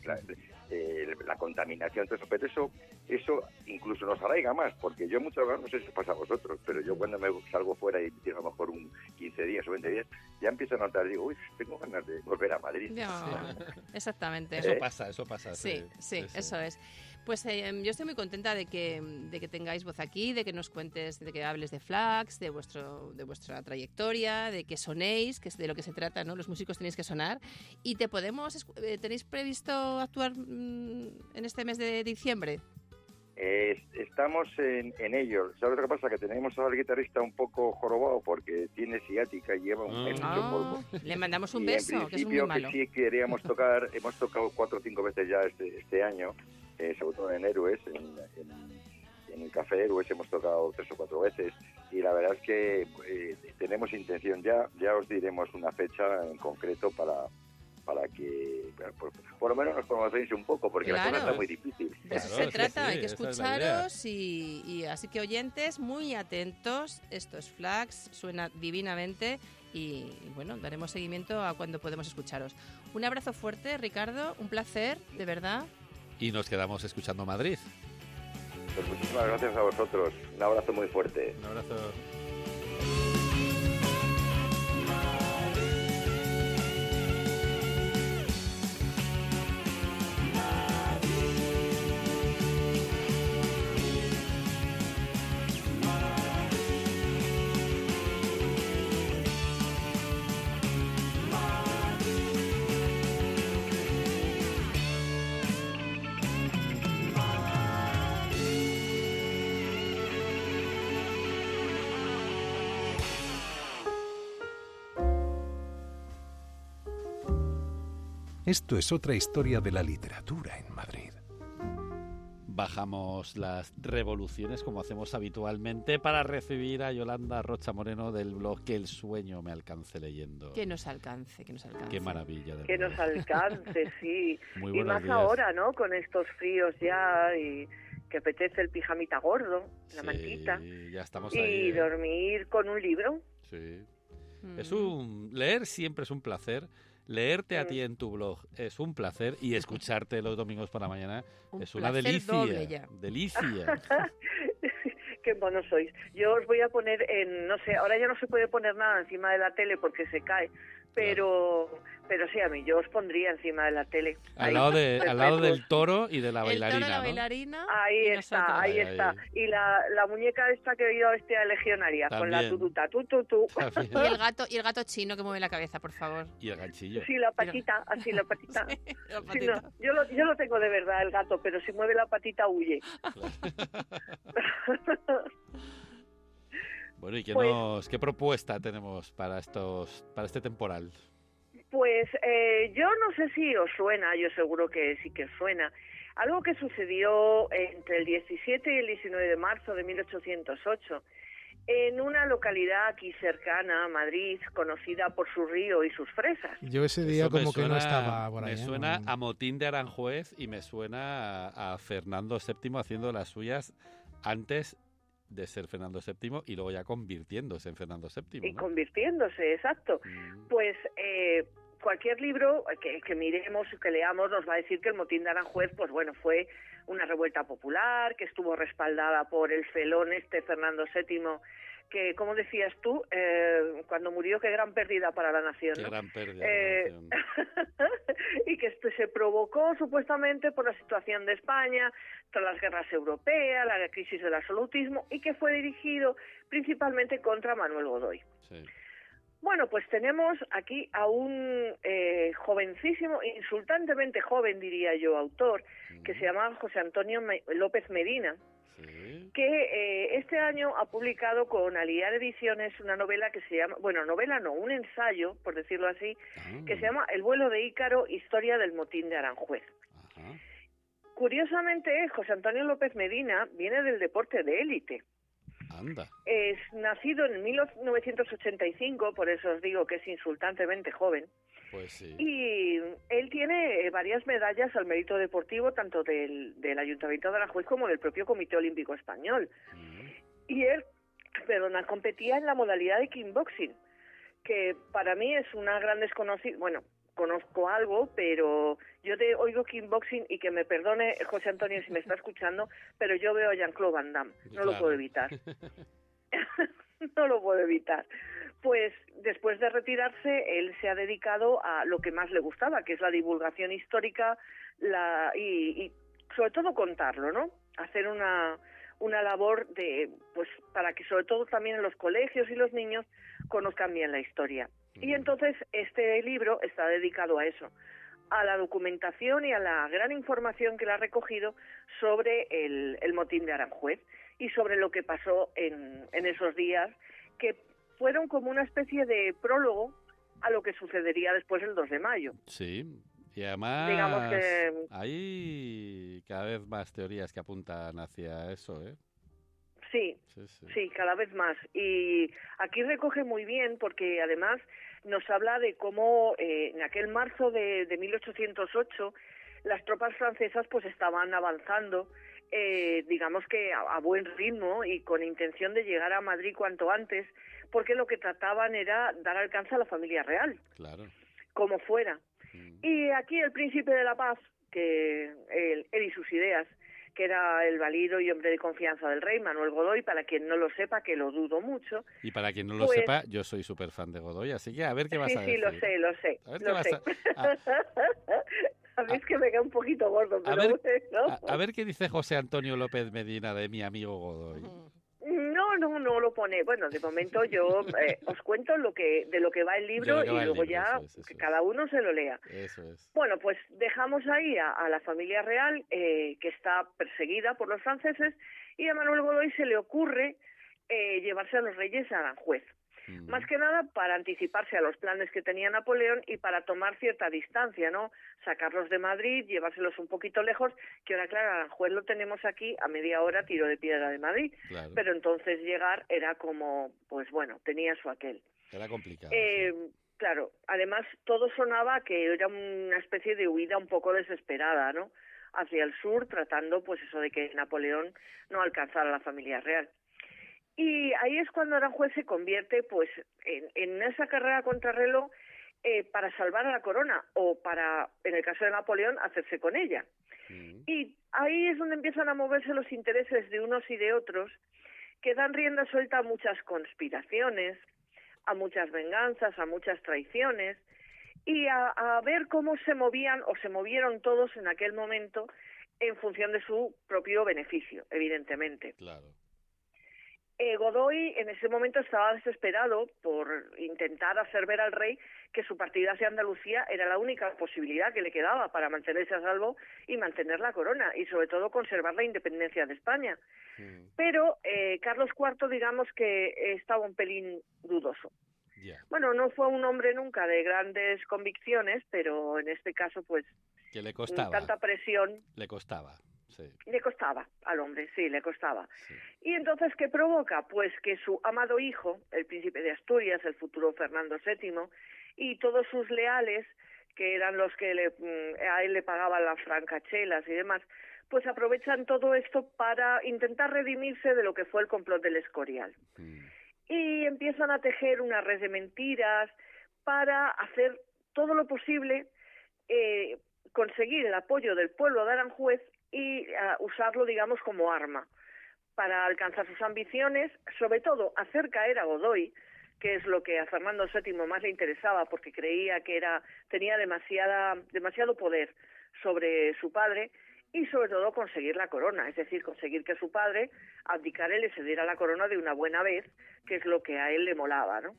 S9: la, eh, la contaminación, todo eso, pero eso, eso incluso nos arraiga más, porque yo muchas veces, no sé si os pasa a vosotros, pero yo cuando me salgo fuera y llego a lo mejor un quince días o veinte días, ya empiezo a notar, digo, uy, tengo ganas de volver a Madrid.
S2: No, exactamente.
S3: Eso pasa, eso pasa.
S2: Sí, sí, sí, sí, eso es. Pues eh, yo estoy muy contenta de que, de que tengáis voz aquí, de que nos cuentes, de que hables de Flax, de vuestro de vuestra trayectoria, de que sonéis, que es de lo que se trata, ¿no? Los músicos tenéis que sonar. ¿Y te podemos eh, tenéis previsto actuar mmm, en este mes de diciembre?
S9: Eh, estamos en, en ello. ¿Sabes lo que pasa? Que tenemos al guitarrista un poco jorobado porque tiene ciática y lleva un mes
S2: ah,
S9: mucho polvo.
S2: Le mandamos un
S9: y
S2: beso,
S9: en
S2: que es muy malo.
S9: Que sí queríamos tocar, hemos tocado cuatro o cinco veces ya este, este año, eh, sobre todo en Héroes, en, en, en el Café Héroes hemos tocado tres o cuatro veces y la verdad es que eh, tenemos intención ya, ya os diremos una fecha en concreto para... para que por, por lo menos nos conocéis un poco, porque
S2: claro.
S9: la cosa está muy difícil.
S2: De eso
S3: claro,
S2: se trata,
S3: sí,
S2: hay que escucharos
S3: es
S2: y, y así que oyentes, muy atentos, esto es Flax, suena divinamente y, y bueno, daremos seguimiento a cuando podemos escucharos. Un abrazo fuerte, Ricardo, un placer, de verdad.
S3: Y nos quedamos escuchando Madrid.
S9: Pues muchísimas gracias a vosotros, un abrazo muy fuerte.
S3: Un abrazo.
S1: Esto es otra historia de la literatura en Madrid.
S3: Bajamos las revoluciones como hacemos habitualmente para recibir a Yolanda Rocha Moreno del blog Que el sueño me alcance leyendo.
S2: Que nos alcance, que nos alcance.
S3: Qué maravilla.
S10: Que nos alcance, sí.
S3: Muy
S10: y más
S3: días.
S10: ahora, ¿no? Con estos fríos ya y que apetece el pijamita gordo, la
S3: sí,
S10: mantita.
S3: Ya estamos
S10: y
S3: ahí, ¿eh?
S10: dormir con un libro.
S3: Sí.
S2: Mm.
S3: Es un leer siempre es un placer. Leerte a ti en tu blog es un placer y escucharte los domingos por la mañana
S2: un
S3: es una
S2: placer
S3: delicia.
S2: doble ya.
S3: Delicia.
S10: Qué monos sois. Yo os voy a poner en, no sé, ahora ya no se puede poner nada encima de la tele porque se cae, pero claro. pero sí, a mí yo os pondría encima de la tele.
S3: Al
S10: ahí,
S3: lado, de, al lado del toro y de la
S2: el
S3: bailarina,
S2: toro, la
S3: ¿no?
S2: bailarina.
S10: Ahí
S2: y
S10: está,
S2: nosotros.
S10: ahí
S3: Ahí,
S10: está.
S3: ahí.
S10: Y la, la muñeca esta que he oído vestida de legionaria,
S3: También.
S10: con la tututa, tu, tu, tu.
S2: Y el gato, y el gato chino que mueve la cabeza, por favor.
S3: Y el ganchillo.
S10: Sí, la patita, así la patita.
S2: Sí, la
S10: Sí,
S2: patita.
S10: no, yo, lo, yo lo tengo de verdad, el gato, pero si mueve la patita huye.
S3: Bueno, ¿y qué,
S10: Pues-
S3: nos, qué propuesta tenemos para estos para este temporal?
S10: Pues eh, yo no sé si os suena, yo seguro que sí que os suena. Algo que sucedió entre el diecisiete y el diecinueve de marzo de mil ochocientos ocho en una localidad aquí cercana a Madrid, conocida por su río y sus fresas.
S4: Yo ese día
S3: Eso me
S4: como que no
S3: suena-
S4: estaba por ahí.
S3: Me
S4: ¿eh?
S3: suena
S4: No-
S3: a Motín de Aranjuez y me suena a, a Fernando séptimo haciendo las suyas antes de ser Fernando séptimo y luego ya convirtiéndose en Fernando séptimo,
S10: Y
S3: ¿no?
S10: convirtiéndose, exacto.
S3: Mm.
S10: Pues eh, cualquier libro que, que miremos y que leamos nos va a decir que el motín de Aranjuez, pues bueno, fue una revuelta popular, que estuvo respaldada por el felón este Fernando séptimo, que, como decías tú, eh, cuando murió, qué gran pérdida para la nación,
S3: Qué
S10: ¿no?
S3: gran pérdida.
S10: Eh,
S3: de la nación.
S10: y que esto se provocó supuestamente por la situación de España, tras las guerras europeas, la crisis del absolutismo, y que fue dirigido principalmente contra Manuel Godoy.
S3: Sí.
S10: Bueno, pues tenemos aquí a un eh, jovencísimo, insultantemente joven, diría yo, autor, que se llama José Antonio Me- López Medina,
S3: Sí.
S10: que eh, este año ha publicado con Aliar Ediciones una novela que se llama, bueno, novela no, un ensayo, por decirlo así,
S3: Ah,
S10: que se llama El vuelo de Ícaro, historia del motín de Aranjuez.
S3: ajá.
S10: Curiosamente, José Antonio López Medina viene del deporte de élite.
S3: Anda.
S10: Es nacido en mil novecientos ochenta y cinco, por eso os digo que es insultantemente joven.
S3: Pues sí.
S10: Y él tiene eh, varias medallas al mérito deportivo, tanto del, del Ayuntamiento de Aranjuez como del propio Comité Olímpico Español.
S3: Mm.
S10: Y él, perdona, competía en la modalidad de kickboxing, que para mí es una gran desconocida, bueno, conozco algo, pero yo te oigo kickboxing y que me perdone José Antonio si me está escuchando, pero yo veo a Jean-Claude Van Damme, no
S3: Claro.
S10: lo puedo evitar. No lo puedo evitar. Pues después de retirarse, él se ha dedicado a lo que más le gustaba, que es la divulgación histórica la, y, y sobre todo contarlo, ¿no? Hacer una, una labor de, pues, para que sobre todo también en los colegios y los niños conozcan bien la historia. Y entonces este libro está dedicado a eso, a la documentación y a la gran información que él ha recogido sobre el, el motín de Aranjuez y sobre lo que pasó en, en esos días, que fueron como una especie de prólogo a lo que sucedería después el dos de mayo.
S3: Sí, y además
S10: Digamos que...
S3: hay cada vez más teorías que apuntan hacia eso, ¿eh?
S10: Sí,
S3: Sí, sí.
S10: sí, cada vez más. Y aquí recoge muy bien porque además nos habla de cómo eh, en aquel marzo de, de mil ochocientos ocho las tropas francesas pues estaban avanzando, eh, digamos que a, a buen ritmo y con intención de llegar a Madrid cuanto antes, porque lo que trataban era dar alcance a la familia real,
S3: Claro.
S10: como fuera.
S3: Mm.
S10: Y aquí el príncipe de la paz, que él, él y sus ideas, que era el valido y hombre de confianza del rey, Manuel Godoy, para quien no lo sepa, que lo dudo mucho.
S3: Y para quien no lo
S10: Pues-
S3: sepa, yo soy súper fan de Godoy, así que a ver qué vas
S10: Sí,
S3: a
S10: sí,
S3: decir.
S10: lo sé, lo sé,
S3: A ver qué
S10: lo
S3: vas
S10: sé.
S3: a-
S10: A mí es que me queda un poquito gordo,
S3: A
S10: pero
S3: ver,
S10: bueno.
S3: a, a ver qué dice José Antonio López Medina de mi amigo Godoy.
S10: No, no, no lo pone. Bueno, de momento yo eh, os cuento lo que de lo que va el libro
S3: De lo que
S10: y
S3: va el
S10: luego
S3: libro,
S10: ya
S3: eso es, eso
S10: que
S3: es.
S10: cada uno se lo lea.
S3: Eso es.
S10: Bueno, pues dejamos ahí a, a la familia real, eh, que está perseguida por los franceses, y a Manuel Godoy se le ocurre eh, llevarse a los reyes a Aranjuez.
S3: Mm.
S10: Más que nada para anticiparse a los planes que tenía Napoleón y para tomar cierta distancia, ¿no? Sacarlos de Madrid, llevárselos un poquito lejos, que ahora, claro, Aranjuez lo tenemos aquí a media hora, tiro de piedra de Madrid.
S3: Claro.
S10: Pero entonces llegar era como, pues bueno, tenía su aquel.
S3: Era complicado.
S10: Eh, Claro, además todo sonaba que era una especie de huida un poco desesperada, ¿no? Hacia el sur, tratando pues eso de que Napoleón no alcanzara a la familia real. Y ahí es cuando Aranjuez se convierte pues en, en esa carrera contrarreloj eh, para salvar a la corona o para, en el caso de Napoleón, hacerse con ella.
S3: Mm.
S10: Y ahí es donde empiezan a moverse los intereses de unos y de otros, que dan rienda suelta a muchas conspiraciones, a muchas venganzas, a muchas traiciones, y a, a ver cómo se movían o se movieron todos en aquel momento en función de su propio beneficio, evidentemente.
S3: Claro.
S10: Eh, Godoy en ese momento estaba desesperado por intentar hacer ver al rey que su partida hacia Andalucía era la única posibilidad que le quedaba para mantenerse a salvo y mantener la corona y sobre todo conservar la independencia de España.
S3: Mm.
S10: Pero eh, Carlos cuarto, digamos que estaba un pelín dudoso.
S3: Ya.
S10: Bueno, no fue un hombre nunca de grandes convicciones, pero en este caso, pues,
S3: Que le costaba.
S10: tanta presión
S3: Le costaba. Sí.
S10: le costaba al hombre, sí, le costaba.
S3: Sí.
S10: Y entonces, ¿qué provoca? Pues que su amado hijo, el príncipe de Asturias, el futuro Fernando séptimo, y todos sus leales, que eran los que le, a él le pagaban las francachelas y demás, pues aprovechan todo esto para intentar redimirse de lo que fue el complot del Escorial.
S3: Mm.
S10: Y empiezan a tejer una red de mentiras para hacer todo lo posible, eh, conseguir el apoyo del pueblo de Aranjuez y uh, usarlo, digamos, como arma para alcanzar sus ambiciones, sobre todo hacer caer a Godoy, que es lo que a Fernando séptimo más le interesaba, porque creía que era tenía demasiada demasiado poder sobre su padre, y sobre todo conseguir la corona, es decir, conseguir que su padre abdicara y le cediera la corona de una buena vez, que es lo que a él le molaba, ¿no?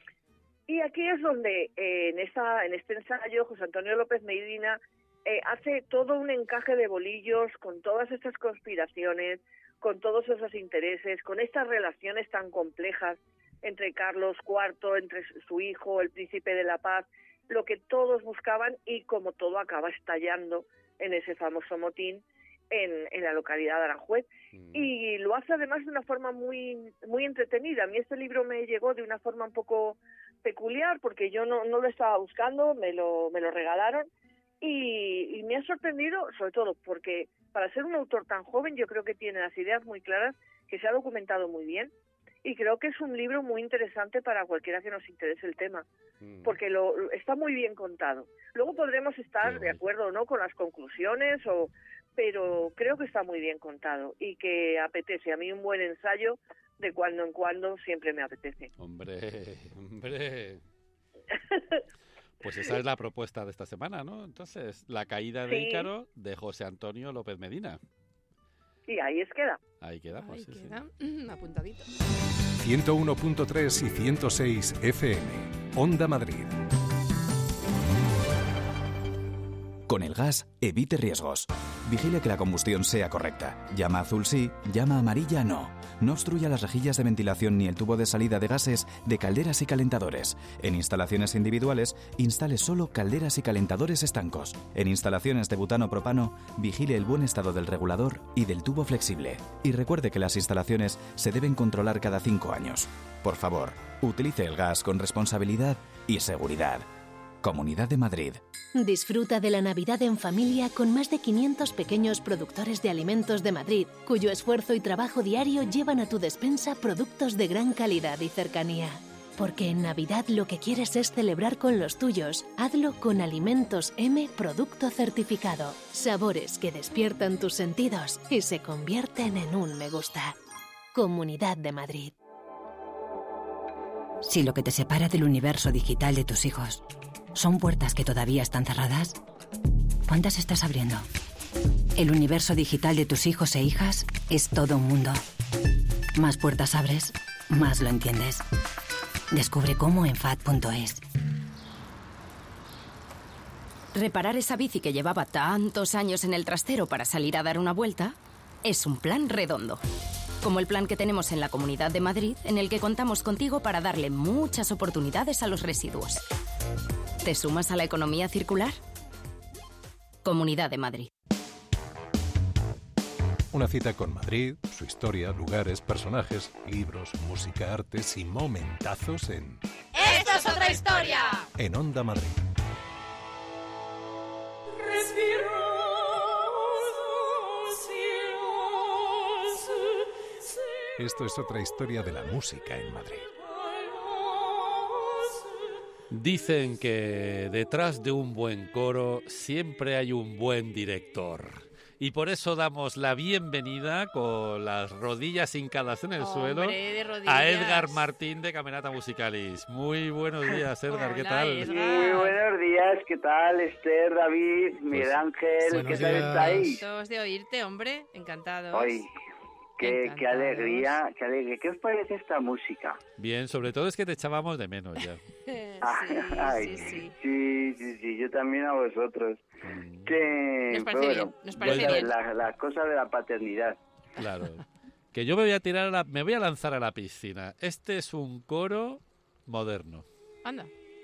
S10: Y aquí es donde, eh, en, esta, en este ensayo, José Antonio López Medina eh, hace todo un encaje de bolillos con todas estas conspiraciones, con todos esos intereses, con estas relaciones tan complejas entre Carlos cuarto, entre su hijo, el príncipe de la paz, lo que todos buscaban y como todo acaba estallando en ese famoso motín en, en la localidad de Aranjuez. Mm. Y lo hace además de una forma muy, muy entretenida. A mí este libro me llegó de una forma un poco peculiar porque yo no, no lo estaba buscando, me lo, me lo regalaron y, y me ha sorprendido, sobre todo porque para ser un autor tan joven yo creo que tiene las ideas muy claras, que se ha documentado muy bien y creo que es un libro muy interesante para cualquiera que nos interese el tema, porque lo está muy bien contado. Luego podremos estar de acuerdo o no con las conclusiones, o pero creo que está muy bien contado y que apetece. A mí un buen ensayo de cuando en cuando siempre me apetece.
S3: Hombre, hombre. Pues esa es la propuesta de esta semana, ¿no? Entonces, La caída de sí. Ícaro, de José Antonio López Medina.
S10: Y ahí es queda.
S3: Ahí quedamos,
S2: ahí
S3: sí,
S2: queda.
S3: sí.
S2: Mm, apuntadito.
S1: ciento uno punto tres y ciento seis F M. Onda Madrid.
S7: Con el gas, evite riesgos. Vigile que la combustión sea correcta. Llama azul sí, llama amarilla no. No obstruya las rejillas de ventilación ni el tubo de salida de gases de calderas y calentadores. En instalaciones individuales, instale solo calderas y calentadores estancos. En instalaciones de butano-propano, vigile el buen estado del regulador y del tubo flexible. Y recuerde que las instalaciones se deben controlar cada cinco años. Por favor, utilice el gas con responsabilidad y seguridad. Comunidad de Madrid.
S6: Disfruta de la Navidad en familia con más de quinientos pequeños productores de alimentos de Madrid, cuyo esfuerzo y trabajo diario llevan a tu despensa productos de gran calidad y cercanía. Porque en Navidad lo que quieres es celebrar con los tuyos. Hazlo con Alimentos M Producto Certificado. Sabores que despiertan tus sentidos y se convierten en un me gusta. Comunidad de Madrid.
S11: Si lo que te separa del universo digital de tus hijos son puertas que todavía están cerradas, ¿cuántas estás abriendo? El universo digital de tus hijos e hijas es todo un mundo. Más puertas abres, más lo entiendes. Descubre cómo en F A D punto es.
S12: Reparar esa bici que llevaba tantos años en el trastero para salir a dar una vuelta es un plan redondo. Como el plan que tenemos en la Comunidad de Madrid, en el que contamos contigo para darle muchas oportunidades a los residuos. ¿Te sumas a la economía circular? Comunidad de Madrid.
S1: Una cita con Madrid, su historia, lugares, personajes, libros, música, artes y momentazos en...
S13: ¡Esto es otra historia!
S1: En Onda Madrid. Esto es otra historia de la música en Madrid.
S3: Dicen que detrás de un buen coro siempre hay un buen director. Y por eso damos la bienvenida con las rodillas hincadas en el
S2: Hombre,
S3: suelo
S2: de rodillas.
S3: a Edgar Martín de Camerata Musicalis. Muy buenos días, Edgar, ¿qué
S2: Hola,
S3: tal?
S2: Edgar.
S14: Muy buenos días, ¿qué tal, Esther, David, Miguel
S3: Pues,
S14: Ángel? ¿Qué tal estáis?
S2: Todos de oírte, hombre, encantados.
S14: Ay, qué, qué
S2: Encantados.
S14: alegría, qué alegría. ¿Qué os parece esta música?
S3: Bien, sobre todo es que te echábamos de menos ya.
S2: sí,
S14: Ay,
S2: sí, sí.
S14: sí, sí, sí, yo también a vosotros.
S3: Mm,
S14: Que,
S2: Nos parece
S14: pero
S2: bien,
S14: bueno,
S2: nos parece
S14: ya ves,
S2: bien.
S14: la- Las cosas de la paternidad.
S3: Claro. Que yo me voy a tirar a la, me voy a lanzar a la piscina. Este es un coro moderno.
S2: Anda.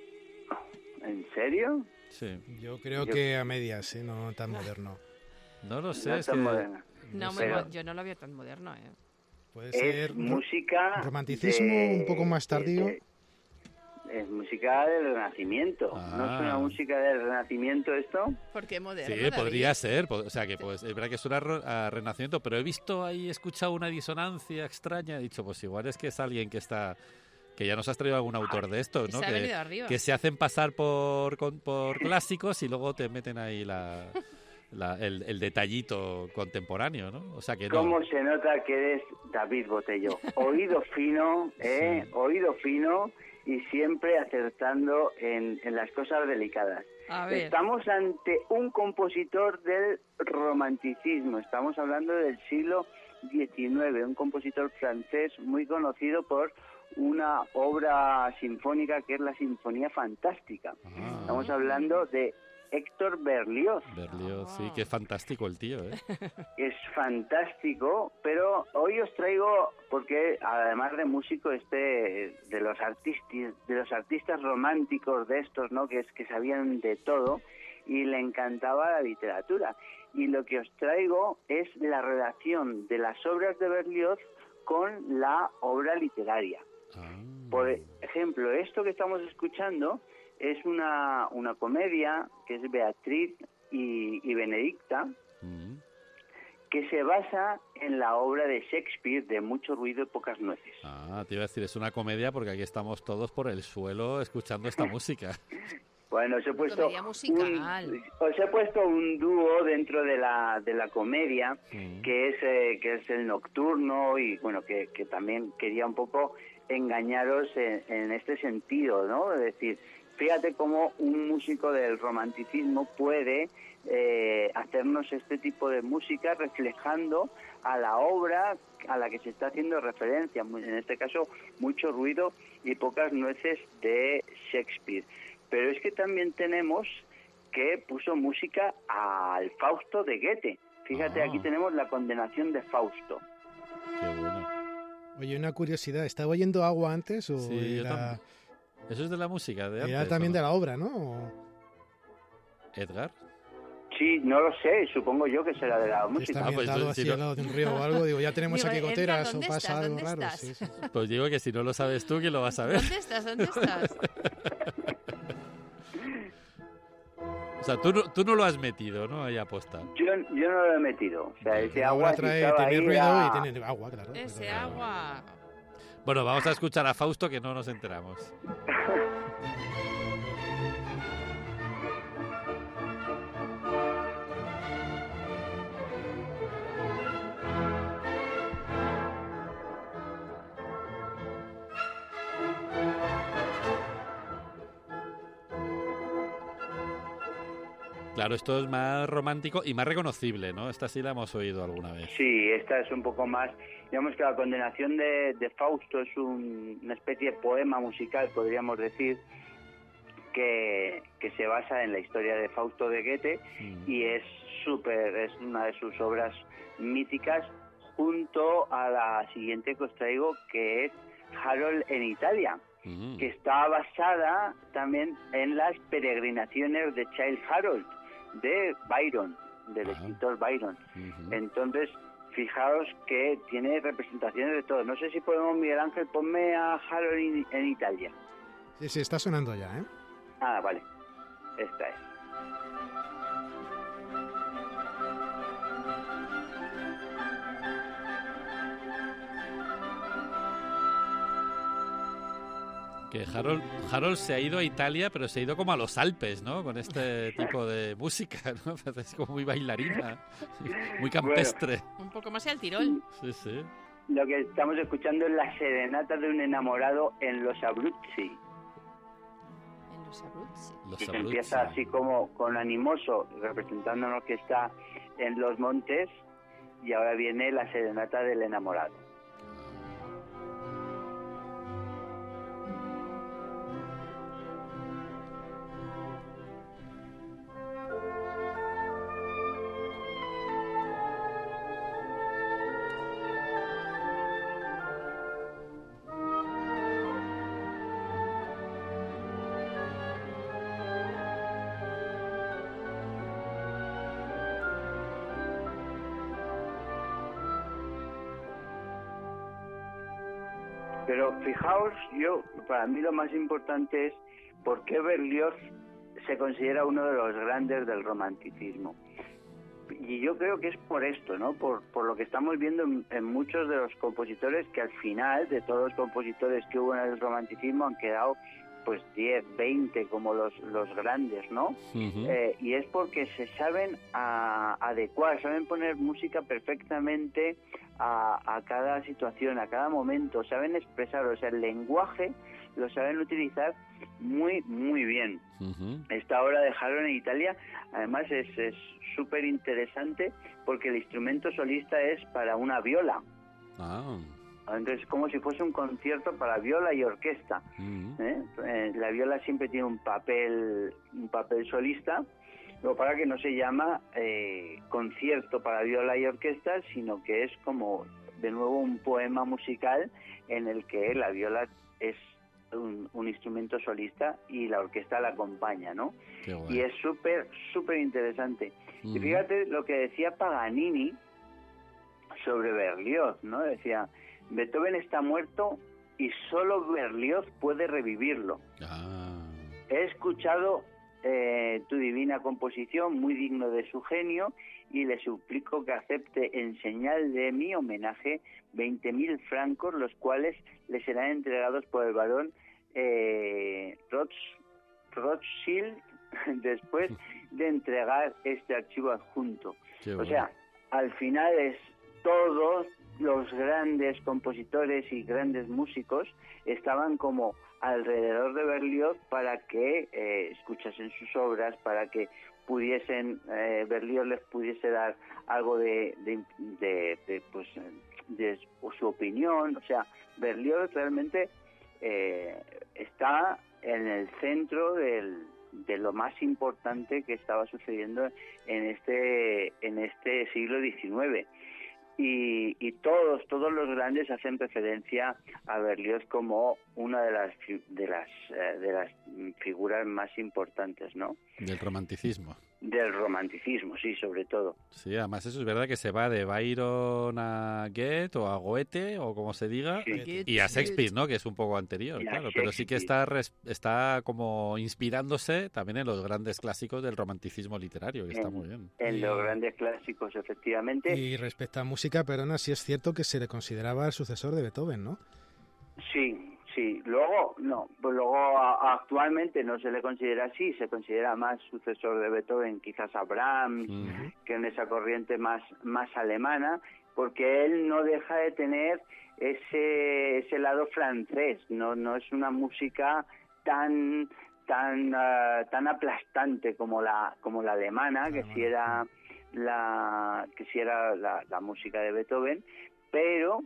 S14: ¿En serio?
S3: Sí.
S4: Yo creo
S14: Yo-
S4: que a medias, ¿eh? No tan moderno.
S3: No lo sé,
S14: No
S3: es
S14: tan
S3: que...
S14: moderno.
S2: No, muy
S14: Pero-
S2: mo- yo no lo veo tan moderno, ¿eh?
S4: Puede
S14: Es
S4: ser ro-
S14: música...
S4: romanticismo
S14: de-
S4: un poco más tardío.
S14: de- de- es música del Renacimiento. ¿No
S3: Ah.
S14: es una música del Renacimiento esto?
S2: ¿Por qué moderno,
S3: Sí,
S2: David?
S3: podría ser. po- O sea, que pues, es verdad que suena ro- a Renacimiento, pero he visto ahí, he escuchado una disonancia extraña. He dicho, pues igual es que es alguien que está... Que ya nos has traído algún autor de estos, ¿no?
S2: Se ha
S3: Que,
S2: venido arriba.
S3: que se hacen pasar por, con- por clásicos y luego te meten ahí la, la- el, el detallito contemporáneo, ¿no? O sea que no.
S14: ¿Cómo se nota que eres David Botello? Oído fino, ¿eh?
S3: Sí.
S14: Oído fino y siempre acertando en, en las cosas delicadas.
S2: A ver.
S14: Estamos ante un compositor del romanticismo. Estamos hablando del siglo diecinueve, un compositor francés muy conocido por una obra sinfónica que es la Sinfonía Fantástica.
S3: Ah,
S14: Estamos hablando de Héctor Berlioz.
S3: Berlioz, sí, que fantástico el tío, ¿eh?
S14: Es fantástico, pero hoy os traigo, porque además de músico, este de los artistas, de los artistas románticos de estos, ¿no? Que es que sabían de todo y le encantaba la literatura. Y lo que os traigo es la relación de las obras de Berlioz con la obra literaria.
S3: Ah,
S14: Por ejemplo, esto que estamos escuchando es una, una comedia que es Beatriz y, y Benedicta,
S3: mm,
S14: que se basa en la obra de Shakespeare de Mucho ruido y pocas nueces.
S3: Ah, te iba a decir, es una comedia porque aquí estamos todos por el suelo escuchando esta música.
S14: Bueno, os he puesto
S2: Comedia musical.
S14: un, os he puesto un dúo dentro de la de la comedia
S3: Sí.
S14: que es eh, que es el Nocturno y bueno que, que también quería un poco engañaros en, en este sentido, ¿no? Es decir, fíjate cómo un músico del romanticismo puede eh, hacernos este tipo de música reflejando a la obra a la que se está haciendo referencia, en este caso Mucho ruido y pocas nueces de Shakespeare. Pero es que también tenemos que puso música al Fausto de Goethe. Fíjate,
S3: Ah.
S14: aquí tenemos la condenación de Fausto.
S3: Qué bueno.
S4: Oye, una curiosidad, ¿estaba oyendo agua antes o
S3: Sí, yo
S4: era,
S3: también. Eso es de la música de
S4: era
S3: antes,
S4: también
S3: ¿o
S4: de
S3: no?
S4: la obra, ¿no? O-
S3: Edgar.
S14: Sí, no lo sé, supongo yo que será de la
S4: Está
S14: música.
S3: Ah, pues
S4: ambientado
S3: si
S4: así
S3: no-
S4: al lado de un río o algo, digo, ya tenemos
S2: Digo,
S4: aquí
S2: Edgar,
S4: goteras o
S2: ¿dónde
S4: pasa
S2: estás?
S4: algo
S2: ¿Dónde
S4: raro.
S2: estás?
S4: Sí, sí.
S3: Pues digo que si no lo sabes tú, ¿quién lo va a saber?
S2: ¿Dónde estás? ¿Dónde estás?
S3: O sea, tú no, tú no lo has metido, ¿no? Ahí aposta.
S14: Yo, yo no lo he metido. O sea, ese
S4: La
S14: agua
S4: obra
S14: si
S4: trae,
S14: estaba
S4: tiene
S14: ahí
S4: ruido
S14: era-
S4: y tiene agua, claro.
S2: Ese
S4: pero-
S2: agua.
S3: Bueno, vamos a escuchar a Fausto que no nos enteramos. Claro, esto es más romántico y más reconocible, ¿no? Esta sí la hemos oído alguna vez.
S14: Sí, esta es un poco más... Digamos que la condenación de, de Fausto es un- una especie de poema musical, podríamos decir, que, que se basa en la historia de Fausto de Goethe y es súper, es una de sus obras míticas junto a la siguiente que os traigo, que es Harold en Italia,
S3: Mm.
S14: que está basada también en las peregrinaciones de Childe Harold, de Byron, del escritor Byron. Entonces, fijaos que tiene representaciones de todo. No sé si podemos, Miguel Ángel, ponme a Harold en, en Italia.
S4: Sí, sí, está sonando ya, ¿eh?
S14: Ah, vale. Esta es.
S3: Que Harold, Harold se ha ido a Italia, pero se ha ido como a los Alpes, ¿no? Con este tipo de música, ¿no? Es como muy bailarina, muy campestre.
S2: Un poco más al Tirol.
S3: Sí, sí.
S14: Lo que estamos escuchando es la serenata de un enamorado en los Abruzzi.
S2: En los Abruzzi.
S3: Los
S14: Que se
S3: Abruzzi.
S14: empieza así como con animoso, representándonos que está en los montes, y ahora viene la serenata del enamorado. Pero fijaos, yo para mí lo más importante es por qué Berlioz se considera uno de los grandes del romanticismo. Y yo creo que es por esto, ¿no? Por, por lo que estamos viendo en, en muchos de los compositores que al final, de todos los compositores que hubo en el romanticismo, han quedado pues diez, veinte como los, los grandes, ¿no?
S3: Ujú.
S14: Eh, y es porque se saben a- adecuar, saben poner música perfectamente a, a cada situación, a cada momento, saben expresar, o sea, el lenguaje lo saben utilizar muy, muy bien.
S3: Ujú.
S14: Esta obra de Harold en Italia, además, es es súper interesante porque el instrumento solista es para una viola.
S3: Ah.
S14: Entonces, como si fuese un concierto para viola y orquesta.
S3: Mm.
S14: ¿eh? Eh, la viola siempre tiene un papel un papel solista, lo para que no se llama eh, concierto para viola y orquesta, sino que es como de nuevo un poema musical en el que la viola es un, un instrumento solista y la orquesta la acompaña, ¿no?
S3: Qué guay.
S14: Y es súper, súper interesante. Y
S3: Ujú.
S14: fíjate lo que decía Paganini sobre Berlioz, ¿no? Decía, Beethoven está muerto y solo Berlioz puede revivirlo.
S3: Ah.
S14: He escuchado eh, tu divina composición, muy digno de su genio, y le suplico que acepte en señal de mi homenaje veinte mil francos, los cuales le serán entregados por el barón eh, Roths- Rothschild después de entregar este archivo adjunto.
S3: Qué
S14: o
S3: bueno.
S14: sea, al final es todos los grandes compositores y grandes músicos estaban como alrededor de Berlioz para que eh, escuchasen sus obras, para que pudiesen, eh, Berlioz les pudiese dar algo de, de, de, de, pues, de su opinión. O sea, Berlioz realmente eh, está en el centro del, de lo más importante que estaba sucediendo en este, en este siglo diecinueve. Y, y todos todos los grandes hacen referencia a Berlioz como una de las de las eh, de las figuras más importantes, ¿no?
S3: Del romanticismo.
S14: Del romanticismo, sí, sobre todo.
S3: Sí, además eso es verdad que se va de Byron a Goethe o a Goethe o como se diga,
S14: Sí.
S3: y a Shakespeare, ¿no? Que es un poco anterior,
S14: Y a
S3: claro, pero sí que está res- está como inspirándose también en los grandes clásicos del romanticismo literario, que está muy bien.
S14: En
S4: Y-
S14: los grandes clásicos, efectivamente.
S4: Y respecto a música, perdona, sí es cierto que se le consideraba el sucesor de Beethoven, ¿no?
S14: Sí, sí. Luego, no, pues luego a- actualmente no se le considera así, se considera más sucesor de Beethoven, quizás a Brahms, que en esa corriente más, más alemana, porque él no deja de tener ese, ese lado francés, no, no es una música tan tan ah, tan aplastante como la como la alemana, que sí era la que sí era la, la música de Beethoven, pero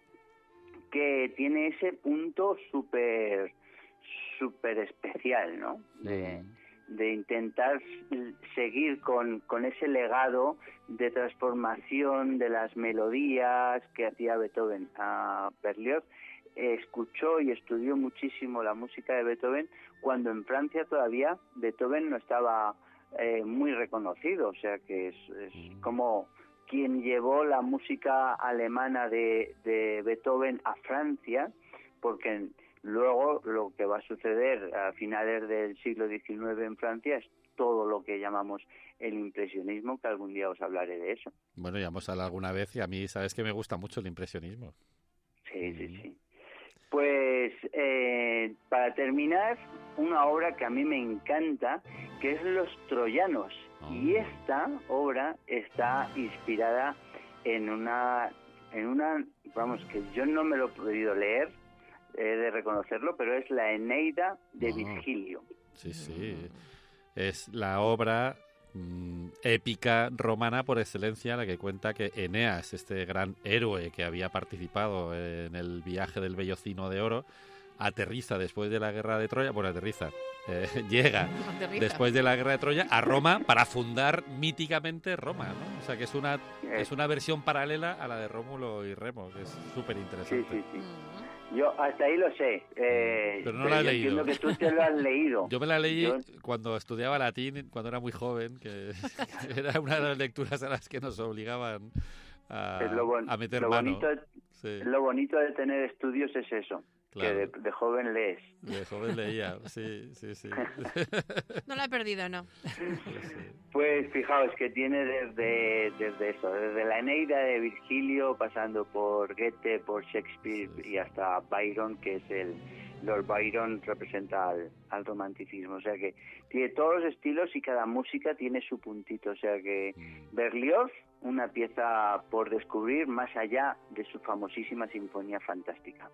S14: que tiene ese punto súper súper especial, ¿no? De, de intentar seguir con, con ese legado de transformación de las melodías que hacía Beethoven. A Berlioz escuchó y estudió muchísimo la música de Beethoven cuando en Francia todavía Beethoven no estaba eh, muy reconocido, o sea que es, es como quien llevó la música alemana de, de Beethoven a Francia, porque luego lo que va a suceder a finales del siglo diecinueve en Francia es todo lo que llamamos el impresionismo, que algún día os hablaré de eso.
S3: Bueno, ya hemos hablado alguna vez y a mí, sabes que me gusta mucho el impresionismo.
S14: Sí, sí, sí. Pues eh, para terminar, una obra que a mí me encanta, que es Los Troyanos. Y esta obra está inspirada en una, en una, vamos, que yo no me lo he podido leer, he de reconocerlo, pero es la Eneida de
S3: Ah.
S14: Virgilio.
S3: Sí, sí. Es la obra mm, épica romana por excelencia, la que cuenta que Eneas, este gran héroe que había participado en el viaje del Vellocino de Oro, aterriza después de la guerra de Troya, bueno, aterriza, eh, llega
S2: Aterriza.
S3: después de la guerra de Troya a Roma para fundar míticamente Roma, ¿no? O sea que es una, es una versión paralela a la de Rómulo y Remo, que es súper interesante.
S14: Sí, sí, sí. Yo hasta ahí lo sé, eh,
S3: Pero no la he
S14: yo
S3: leído.
S14: entiendo que tú te lo has leído.
S3: Yo me la leí
S14: Yo-
S3: cuando estudiaba latín, cuando era muy joven, que era una de las lecturas a las que nos obligaban a,
S14: es lo, bon-
S3: a meter
S14: lo
S3: mano.
S14: bonito,
S3: Sí.
S14: lo bonito de tener estudios es eso,
S3: Claro.
S14: que de, de joven lees.
S3: De joven leía, sí, sí, sí.
S2: No la he perdido, no.
S14: Pues fijaos que tiene desde, desde eso, desde la Eneida de Virgilio, pasando por Goethe, por Shakespeare y hasta Byron, que es el Lord Byron, representa al, al romanticismo. O sea que tiene todos los estilos y cada música tiene su puntito. O sea que Berlioz, una pieza por descubrir más allá de su famosísima Sinfonía Fantástica.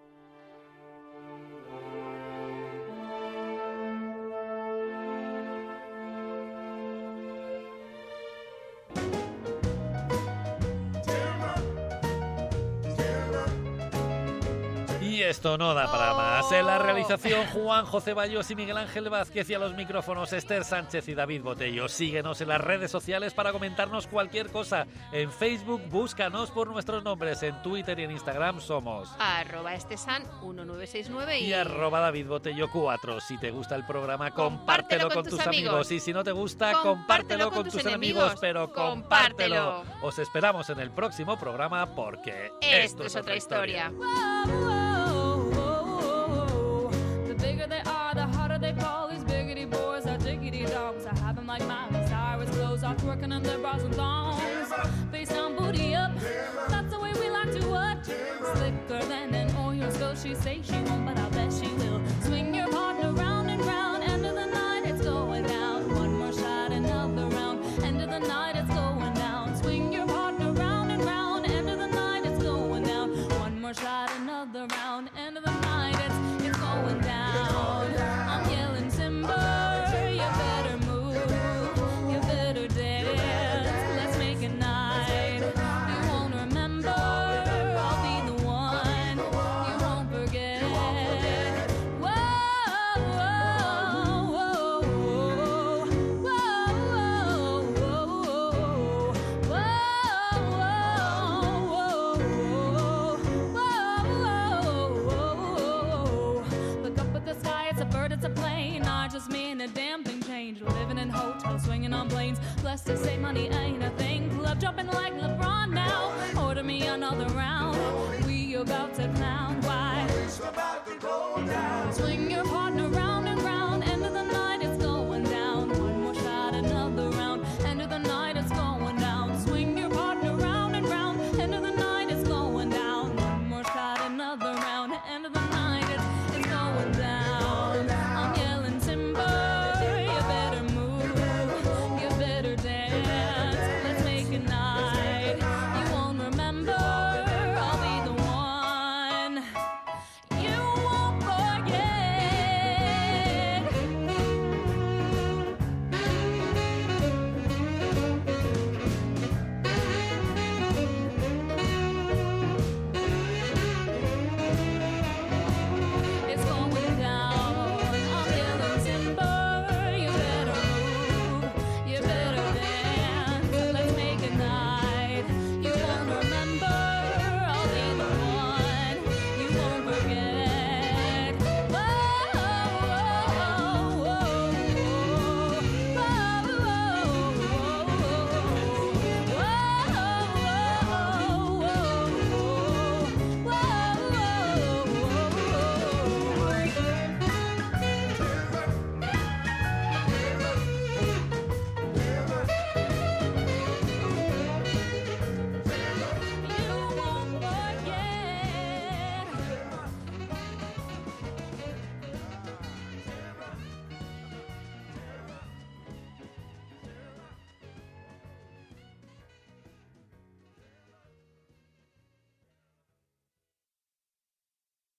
S3: Y esto no da para más. En la realización, Juan José Bayos y Miguel Ángel Vázquez, y a los micrófonos, Esther Sánchez y David Botello. Síguenos en las redes sociales para comentarnos cualquier cosa. En Facebook, búscanos por nuestros nombres. En Twitter y en Instagram somos...
S2: Arroba estesan uno nueve seis nueve y...
S3: Y arroba David Botello cuatro. Si te gusta el programa, compártelo, con, tus amigos. amigos. Y si no te gusta, compártelo, con, tus enemigos. enemigos. Pero compártelo.
S2: Compártelo.
S3: Os esperamos en el próximo programa porque
S2: Esto es otra historia.
S15: The bigger they are, the harder they fall. These biggity boys are jiggity their bras and thongs. Face down, booty up, that's the way we like to what? Slicker than an oil spill. She say she won't, but I bet she will. Swing your partner round and round. End of the night, it's going down. One more shot, another round. End of the night, it's going down. Swing your partner round and round. End of the night, it's going down. One more shot, another round. End of the night, it's it's going down. I'm yelling timber, you better move, you better dance. Let's make a night you won't remember. I'll be the one you won't forget. Whoa, whoa, whoa, whoa, whoa, whoa, whoa. Look up at the sky, it's a bird, it's a plane. Not just me and a damn thing changed. Living in hotels, swinging on planes. Blessed to say money ain't a thing. Club jumping like LeBron now. Order me another round. We about to clown.